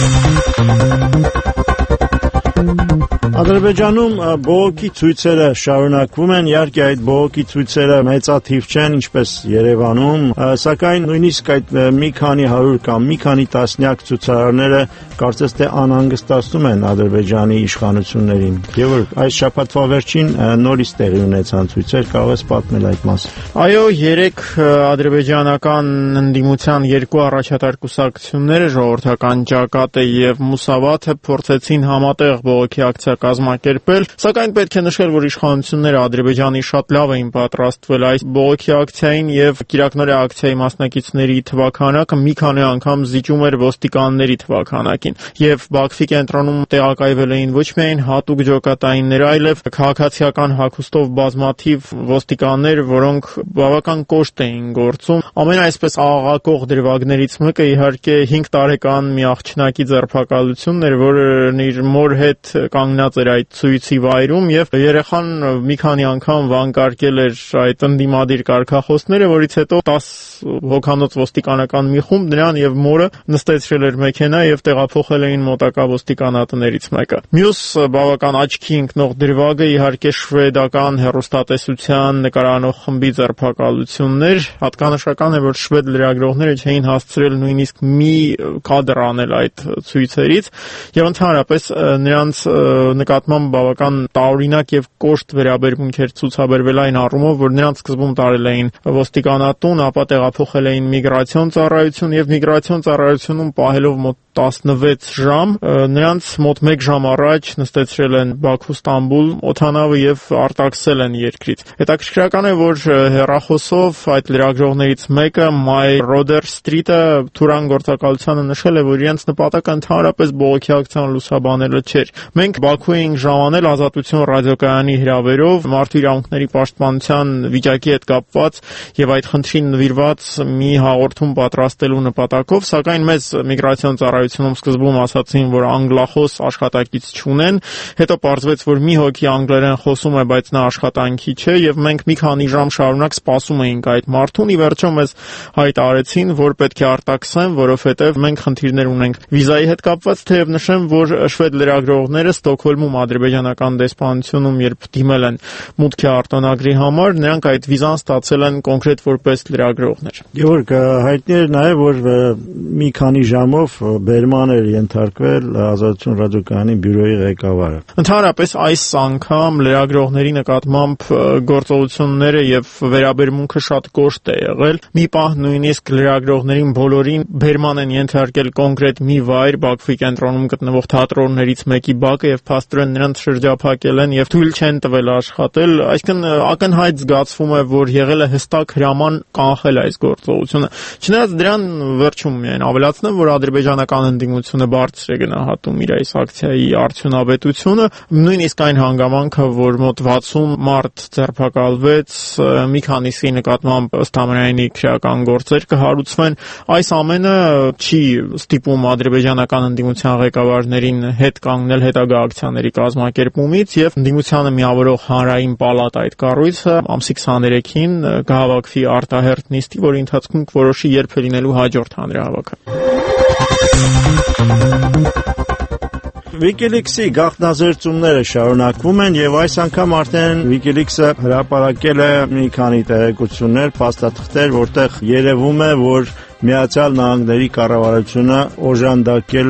Ադրբեջանում բողոքի ցույցերը շարունակվում են, իհարկե այդ բողոքի ցույցերը մեծաթիվ չեն, ինչպես Երևանում, սակայն նույնիսկ այդ մի քանի հարյուր կամ մի քանի տասնյակ ցուցարարները կարծես թե անհանգստացնում են Ադրբեջանի իշխանություններին։ Գևորգ, այս շաբաթվա վերջին նորից տեղի ունեցան ցույցեր, կարող ես պատմել այդ մասին։ Այո, երեք ադրբեջանական ընդդիմության երկու առաջատար կուսակցությունները, Ժողովրդական ճակատը եւ Մուսավաթը, փորձեցին համատեղ բողոքի ակցիա կազմակերպել, սակայն պետք է նշել, որ իշխանությունները Ադրբեջանի շատ լավ էին պատրաստվել այս բողոքի ակցիային եւ կիրակնօրյա ակցիայի մասնակիցների թվաքանակը մի քանի անգամ զիջում էր ոստիկանների թվաքանակին եւ Բաքվի կենտրոնում տեղակայվել էին ոչ միայն հատուկ ջոկատայիններ, այլև քաղաքացիական հագուստով բազմաթիվ ոստիկաններ, որոնք բավական կոշտ էին գործում։ Ամեն այսպես աղաղակող դրվագներից մեկը իհարկե հինգ տարեկան մի աղջնակի ձերբակալությունն էր, որը իր մոր հետ կանգնած էր այդ ցույցի վայրում եւ երեխան մի քանի անգամ վանկարկել էր այդ ընդդիմադիր կարգախոսները, որից հետո տասը հոգանոց ոստիկանական մի խումբ նրան եւ մորը նստեցրել էր մեքենա եւ տեղափոխել էին մոտակա ոստիկանատներից մեկը։ Մյուս բավական աչքի ընկնող դրվագը իհարկե շվեդական հեռուստատեսության նկարանող խմբի ձերբակալություններ։ Հատկանշական է, որ շվեդ լրագրողները չէին հասցրել նույնիսկ մի կադր անել այդ ցույցերից եւ ընդհանրապես նրանց նկատմամբ բավական տարօրինակ եւ կոշտ վերաբերմունք էր ցուցաբերվել այն առումով, որ նրանց սկզբում տարել էին ոստիկանատուն, ապա տեղափոխել էին միգրացիոն ծառայություն եւ միգրացիոն ծառայությունում պահելով մոտ տասնվեց ժամ, նրանց մոտ մեկ ժամ առաջ նստեցրել են Բաքու-Ստամբուլ օդանավը եւ արտաքսել են երկրից։ Հետաքրքրական է, որ հեռախոսով այդ լրագրողներից մեկը My Roder Street-ը Թուրան գործակալությանը նշել է, որ իրենց նպատակը ընդհանրապես բողոքի ակցիան լուսաբանելը չէր։ Մենք Բաքու էինք ժամանել Ազատություն ռադիոկայանի հրավերով մարդու իրավունքների պաշտպանության վիճակի հետ կապված եւ այդ խնդրին նվիրված մի հաղորդում պատրաստելու նպատակով, սակայն մեզ միգրացիոն ծառայությունում սկզբում ասացին, որ անգլախոս աշխատակից չունեն, հետո պարզվեց, որ մի հոգի անգլերեն խոսում է, բայց նա աշխատանքի չէ եւ մենք մի քանի ժամ շարունակ սպասում էինք այդ մարդուն, ի վերջո մեզ հայտարարեցին, որ պետք է արտաքսեն, որովհետեւ մենք խնդիրներ ունենք վիզայի հետ կապված, թեև նշեմ, որ շվեդ լրագրողները Ստոկհոլմում ադրբեջանական դեսպանությունում երբ դիմել են մուտքի արտոնագրի համար, նրանք այդ վիզան ստացել են կոնկրետ որպես լրագրողներ։ Գևորգ, հայտնի է նաեւ, որ մի քանի ժամով բերման էր ենթարկվել Ազատություն ռադիոկայանի բյուրոյի ղեկավարը։ Ընդհանրապես այս անգամ լրագրողների նկատմամբ գործողությունները եւ վերաբերմունքը շատ կոշտ է եղել։ Մի պահ նույնիսկ լրագրողներին բոլորին բերման են ենթարկել կոնկրետ մի վայր Բաքվի կենտրոնում գտնվող թատրոններից մեկի բակը եւ փաստորեն նրանց շրջափակել են եւ թույլ չեն տվել աշխատել, այսինքն ակնհայտ զգացվում է, որ եղել է հստակ հրաման կանխել այս գործողությունը։ Չնայած դրան վերջում միայն ավելացնեմ, որ ադրբեջանական ընդդիմությունը բարձր է գնահատում իր այս ակցիայի արդյունավետությունը, նույնիսկ այն հանգամանքը, որ մոտ վաթսուն մարդ ձերբակալվեց, մի քանիսի նկատմամբ ըստ ամենայնի քրեական գործեր կհարուցվեն, այս ամենը չի ստիպում ադրբեջանական ընդդիմության ղեկավարներին հետ կանգնել հետագա ակցիաների կազմակերպումից եւ ընդդիմությանը միավորող հանրային պալատա այդ կառույցը ամսի քսաներեքին կհավաքվի արտահերթ նիստի, որի ընթացքում կորոշի երբ է լինելու հաջորդ հանրահավաքը։ WikiLeaks-ի գաղտնազերծումները շարունակվում են եւ այս անգամ արդեն WikiLeaks-ը հրապարակել է մի քանի տեղեկություններ, փաստաթղթեր, որտեղ երևում է, որ Միացյալ Նահանգների կառավարությունը օժանդակել է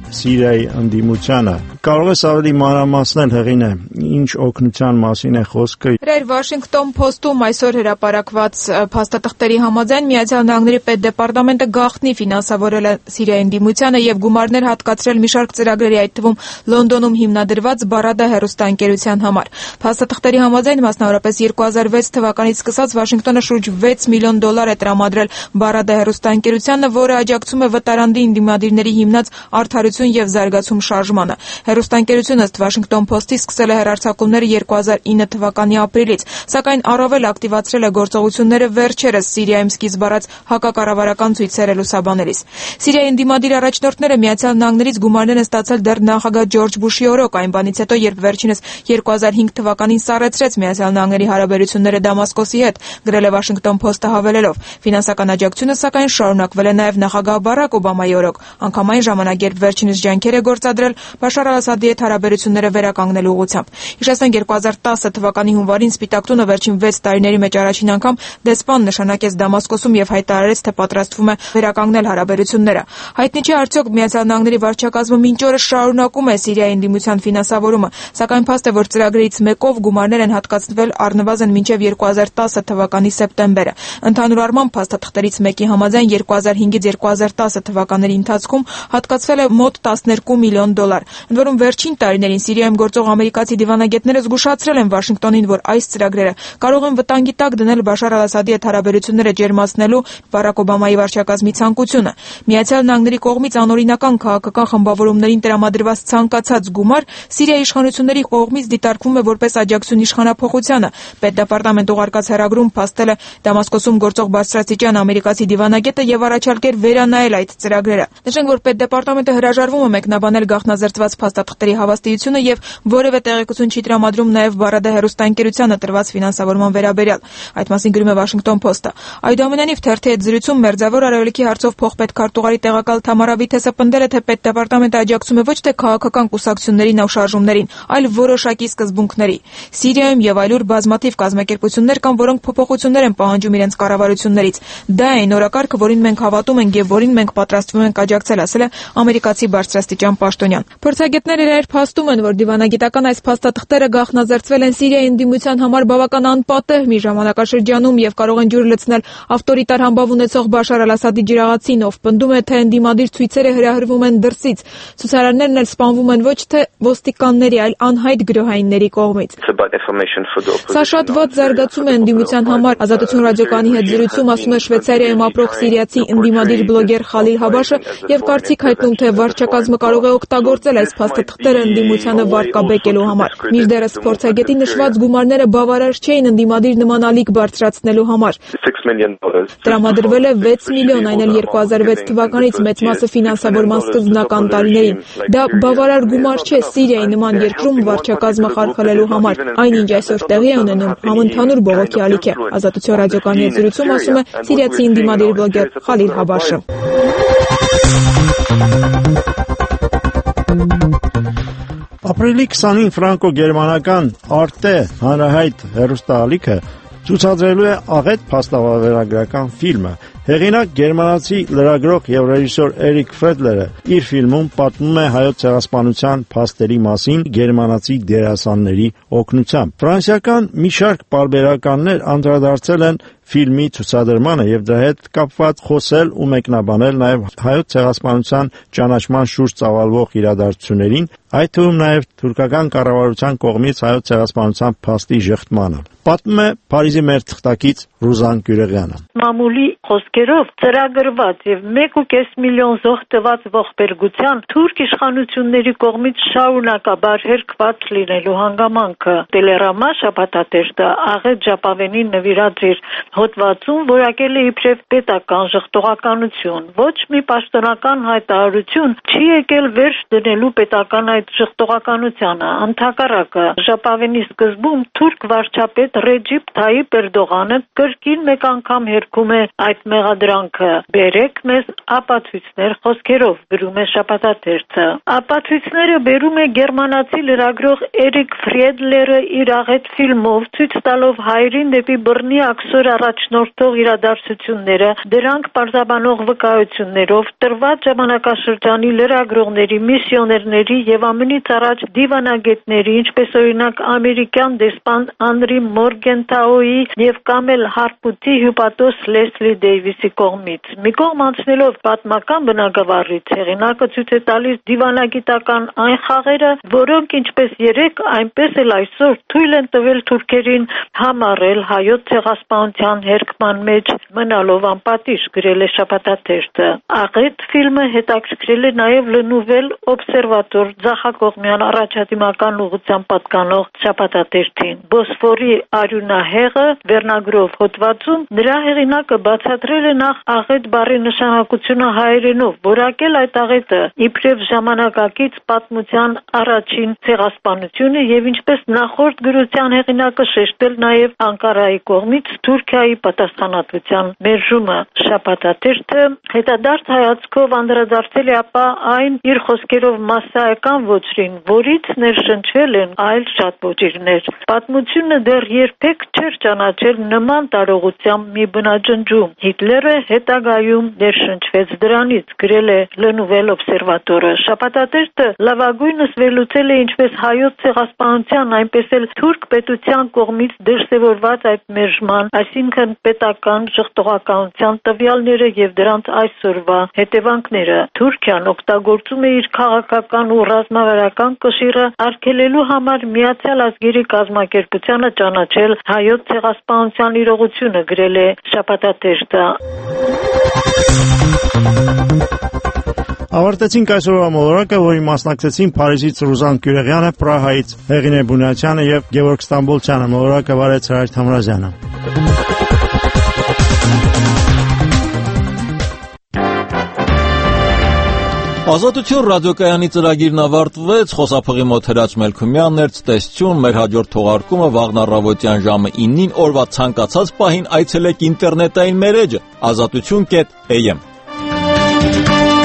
Սիրիայի ընդդիմությանը։ Կարող ես ավելի մանրամասնել, Հեղինե, ինչ օգնության մասին է խոսքը։ Իրար Washington Post-ում այսօր հրապարակված փաստաթղթերի համաձայն Միացյալ Նահանգների պետդեպարտամենտը գաղտնի ֆինանսավորել է Սիրիայի ընդդիմությանը եւ գումարներ հատկացրել մի շարք ծրագրերի, այդ թվում Լոնդոնում հիմնադրված Բարադա հեռուստաընկերության համար։ Փաստաթղթերի համաձայն մասնավորապես երկու հազար վեց թվականից սկսած Վաշինգտոնը շուրջ վեց միլիոն դոլար է տրամադրել Բարադա հեռուստաընկերությանը, որը աջակցում է վտարանդի ընդդիմադիրների հիմնած Արդարություն եւ զարգացում շարժմանը։ Հեռուստաընկերությունը ըստ Washington Post-ի սկսել է հեռարձակումները երկու հազար ինը թվականի ապրիլից, սակայն առավել ակտիվացրել է գործողությունները վերջերս Սիրիայում սկիզբ առած հակակառավարական ցույցերը լուսաբանելիս։ Սիրիայի ընդդիմադիր առաջնորդները Միացյալ Նահանգներից գումարներ են ստացել դեռ նախագահ Ջորջ Բուշի օրոք, այն բանից հետո, երբ վերջինս երկու հազար հինգ թվականին սառեցրեց Միացյալ Նահանգների հարաբերությունները Դամասկոսի հետ, գրել է Washington Post-ը հավելելով։ Ֆինանսական աջակցությունը սակայն շարունակվել է նաև նախագահ Բարակ Օբամայի օրոք, անգամ այն ժամանակ, երբ վերջինս ջանքեր է գործադրել Բաշար Ալ-Ասադի հետ հարաբերությունները վերականգնելու ուղղությամբ։ Հիշեցնենք երկու հազար տասը թվականի հունվարին Սպիտակ տունը վերջին վեց տարիների մեջ առաջին անգամ դեսպան նշանակեց Դամասկոսում եւ հայտարարեց, թե պատրաստվում է վերականգնել հարաբերությունները։ Հայտնի չէ արդյոք Միացյալ Նահանգների վարչակազմը մինչ օրս շարունակում է Սիրիայի ընդդիմության ֆինանսավորումը, սակայն փաստ է, որ ծրագրերից մեկով գումարներ են հատկացվել առնվազն մինչև երկու հազար տասը թվականի սեպտեմբերը։ Ընդհանուր առմամբ փաստաթղթերից մեկի համաձայն երկու հազար հինգից երկու հազար տասը թվականների ընթացքում հատկացվել է մոտ տասներկու միլիոն դոլար։ Ընդ որում վերջին տարիներին Սիրիայում գործող ամերիկացի դիվանագետները զգուշացրել են Վաշինգտոնին, որ այս ծրագրերը կարող են վտանգի տակ դնել Բաշար Ալ-Ասադի հետ հարաբերությունները ջերմացնելու Բարակ Օբամայի վարչակազմի ցանկությունը։ Միացյալ Նահանգների կողմից անօրինական քաղաքական խմբավորումներին տրամադրված ցանկացած գումար Սիրիայի իշխանությունների կողմից դիտարկվում է որպես աջակցություն իշխանափոխությանը։ Պետդեպարտամենտ ուղարկած հեռագրում փաստել է Դամասկոսում գործող բարձրաստիճան ամերիկացի դիվանագետը եւ առաջարկել վերանայել այդ ծրագրերը։ Նշենք, որ Պետդեպարտամենտը հրաժարվում է մեկնաբանել գաղտնազերծված փաստաթղթերի հավաստիությունը եւ որևէ տեղեկություն չի տրամադրում նաեւ Բարադա հեռուստաընկերությանը տրված ֆինանսավորման վերաբերյալ։ Այդ մասին գրում է Washington Post-ը։ Այդուամենայնիվ թերթի հետ զրույցում Մերձավոր Արևելքի հարցով փոխպետքարտուղարի տեղակալ Թամարա Վիթեսը պնդել է, թե Պետդեպարտամենտը աջակցում է ոչ թե քաղաքական կուսակցություններին ու շարժումներին, այլ որոշակի սկզբունքների։ Սիրիայում եւ այլուր բազմաթիվ կազմակերպություններ կան, որոնք փոփոխություններ են պահանջում իրենց կառավարություններից։ Դա է նորակարգը, որին մենք հավատում ենք եւ որին մենք պատրաստվում ենք աջակցել, ասել է ամերիկացի բարձրաստիճան պաշտոնյան։ Փորձագետները իրար փաստում են, որ դիվանագիտական այս փաստաթղթերը գաղտնազերծվել են Սիրիայի ընդդիմության համար բավական անպատեհ մի ժամանակաշրջանում եւ կարող են ջուր լցնել ավտորիտար համբավ ունեցող Բաշար Ալ-Ասադի ջրաղացին, ով պնդում է, թե ընդդիմադիր ցույցերը հրահրվում են դրսից։ Ցուցարարներն էլ սպանվում են ոչ թե ոստիկանների, այլ անհայտ գրոհայինների կողմից։ Սա շատ վատ զարգացում է ընդդիմության համար, Ազատություն ռադիոկայանի հետ զրույցում ասում է Շվեյցարիայում ապրող սիրիացի ընդդիմադիր բլոգեր Խալիլ Հաբաշը եւ կարծիք հայտնում, թե վարչակազմը կարող է օգտագործել այս փաստաթղթերը ընդդիմությանը վարկաբեկելու համար։ Մինչդեռս փորձագետի նշված գումարները բավարար չէին ընդդիմադիր նման ալիք բարձրացնելու համար։ Տրամադրվել է վեց միլիոն, այն էլ երկու հազար վեց թվականից, մեծ մասը ֆինանսավորման սկզբնական տարիներին։ Դա բավարար գումար չէ Սիրիայի նման երկրում վարչակազմը խարխլելու համար։ Այնինչ այսօր տեղի է ունենում համընդհանուր բողոքի ալիք է։ Ազատություն ռադիոկայանի հետ զրույցում ասում է սիրիացի ընդդիմադիր բլոգեր Խալիլ Հաբաշը։ Ապրիլի քսանինը ֆրանկո-գերմանական Arte հանրահայտ հեռուստաալիքը ցուցադրելու է աղետ փաստավավերագրական ֆիլմը։ Հեղինակ գերմանացի լրագրող եւ ռեժիսոր Էրիկ Ֆեդլերը իր ֆիլմում պատմում է հայոց ցեղասպանության փաստերի մասին գերմանացի դերասանների օգնությամբ։ Ֆրանսիական մի շարք պարբերականներ անդրադարձել են ֆիլմի ցուցադրմանը եւ դրա հետ կապված խոսել ու մեկնաբանել նաեւ հայոց ցեղասպանության ճանաչման շուրջ ծավալվող իրադարձություններին, այդ թվում նաեւ թուրքական կառավարության կողմից հայոց ցեղասպանության փաստի ժխտմանը։ Պատմում է Փարիզի մեր թղթակից Ռուզան Գյուրեգյանը։ Մամուլի խոսքերով ծրագրված եւ մեկ ու կես միլիոն զոհ տված ողբերգության թուրք իշխանությունների կողմից շարունակաբար հերկված լինելու հանգամանքը։ Տելերամա շաբաթաթերթը աղետ ժապավենին նվիրած իր հոդվածում որակել է իբրև պետական ժխտողականություն։ Ոչ մի պաշտոնական հայտարարություն չի եկել վերջ դնելու պետական այդ ժխտողականությանը։ Ընդհակառակը, ժապավենի սկզբում թուրք վարչապետ Ռեջիպ Թայիպ Էրդողանը կրկին մեկ անգամ հերքում է այդ մեղադրանքը, բերեք մեզ ապացույցներ խոսքերով, գրում է Շաբաթաթերթը։ Ապացույցները բերում է գերմանացի լրագրող Էրիկ Ֆրիեդլերը իր աղետ ֆիլմով, ցույց տալով հայրին դեպի բռնի աքսոր առաջնորդող իրադարձությունները, դրանք պարզաբանող վկայություններով, տրված ժամանակաշրջանի լրագրողների, միսիոներների եւ ամենից առաջ դիվանագետների, ինչպես օրինակ ամերիկյան դեսպան Անրի Մորգենթաուի եւ Կամել Հարպուտի հյուպատոս Լեսլի Դեյվիսի կողմից։ Մի կողմ անցնելով պատմական բնագավառից, հեղինակը ցույց է տալիս դիվանագիտական այն խաղերը, որոնք ինչպես երեք, այնպես էլ այսօր թույլ են տվել թուրքերին համառել հայոց ցեղասպանության հերկման մեջ մնալով անպատիժ, գրել է Շաբաթաթերթը։ Աղետ ֆիլմը հետաքրքրել է նաև Le Nouvel Observator ձախակողմյան առաջադիմական ուղղության պատկանող Շաբաթաթերթին։ Բոսֆորի արյունահեղը վերնագրով հոդվածում նրա հեղինակը բացատրել է նախ աղետ բառի նշանակությունը հայերենով, որակել այդ աղետը իբրև ժամանակակից պատմության առաջին ցեղասպանությունը եւ ինչպես նախորդ գրության հեղինակը շեշտել նաև Անկարայի կողմից Թուրքիայի պատասխանատվության մերժումը։ Շաբաթաթերթը հետադարձ հայացքով անդրադարձել է ապա այն իր խոսքերով մասսայական ոճրին, որից ներշնչվել են այլ շատ ոճիրներ։ Պատմությունը դեռ երբեք չէր ճանաչել նման տարողությամբ մի բնաջնջում։ Հիտլերը հետագայում ներշնչվեց դրանից, գրել է Le Nouvel Observator-ը։ Շաբաթաթերթը լավագույնս վերլուծել է ինչպես հայոց ցեղասպանության, այնպես էլ թուրք պետության կողմից դրսևորված այդ մերժման, այսինքն պետական ժխտողականության տվյալները եւ դրանց այսօրվա հետևանքները։ Թուրքիան օգտագործում է իր քաղաքական ու ռազմավարական կշիռը արգելելու համար Միացյալ Ազգերի կազմակերպությանը ճանաչել հայոց ցեղասպանության իրողությունը, գրել է Շաբաթաթերթը։ Ավարտեցինք այսօրվա մոլորակը, որի մասնակցեցին Փարիզից Ռուզան Գյուրեղյանը, Պրահայից Հեղինե Բունյացյանը եւ Գևորգ Ստամբոլցյանը։ Մոլորակը վարեց Հրայր Թամրազյանը։ Ազատություն ռադիոկայանի ծրագիրն ավարտվեց, խոսափողի մոտ Հրաչ Մելքումյանն էր, ցտեսություն, մեր հաջորդ թողարկումը վաղն առավոտյան ժամը իննին, օրվա ցանկացած պահին այցելեք ինտերնետային մեր էջը ազատություն կետ am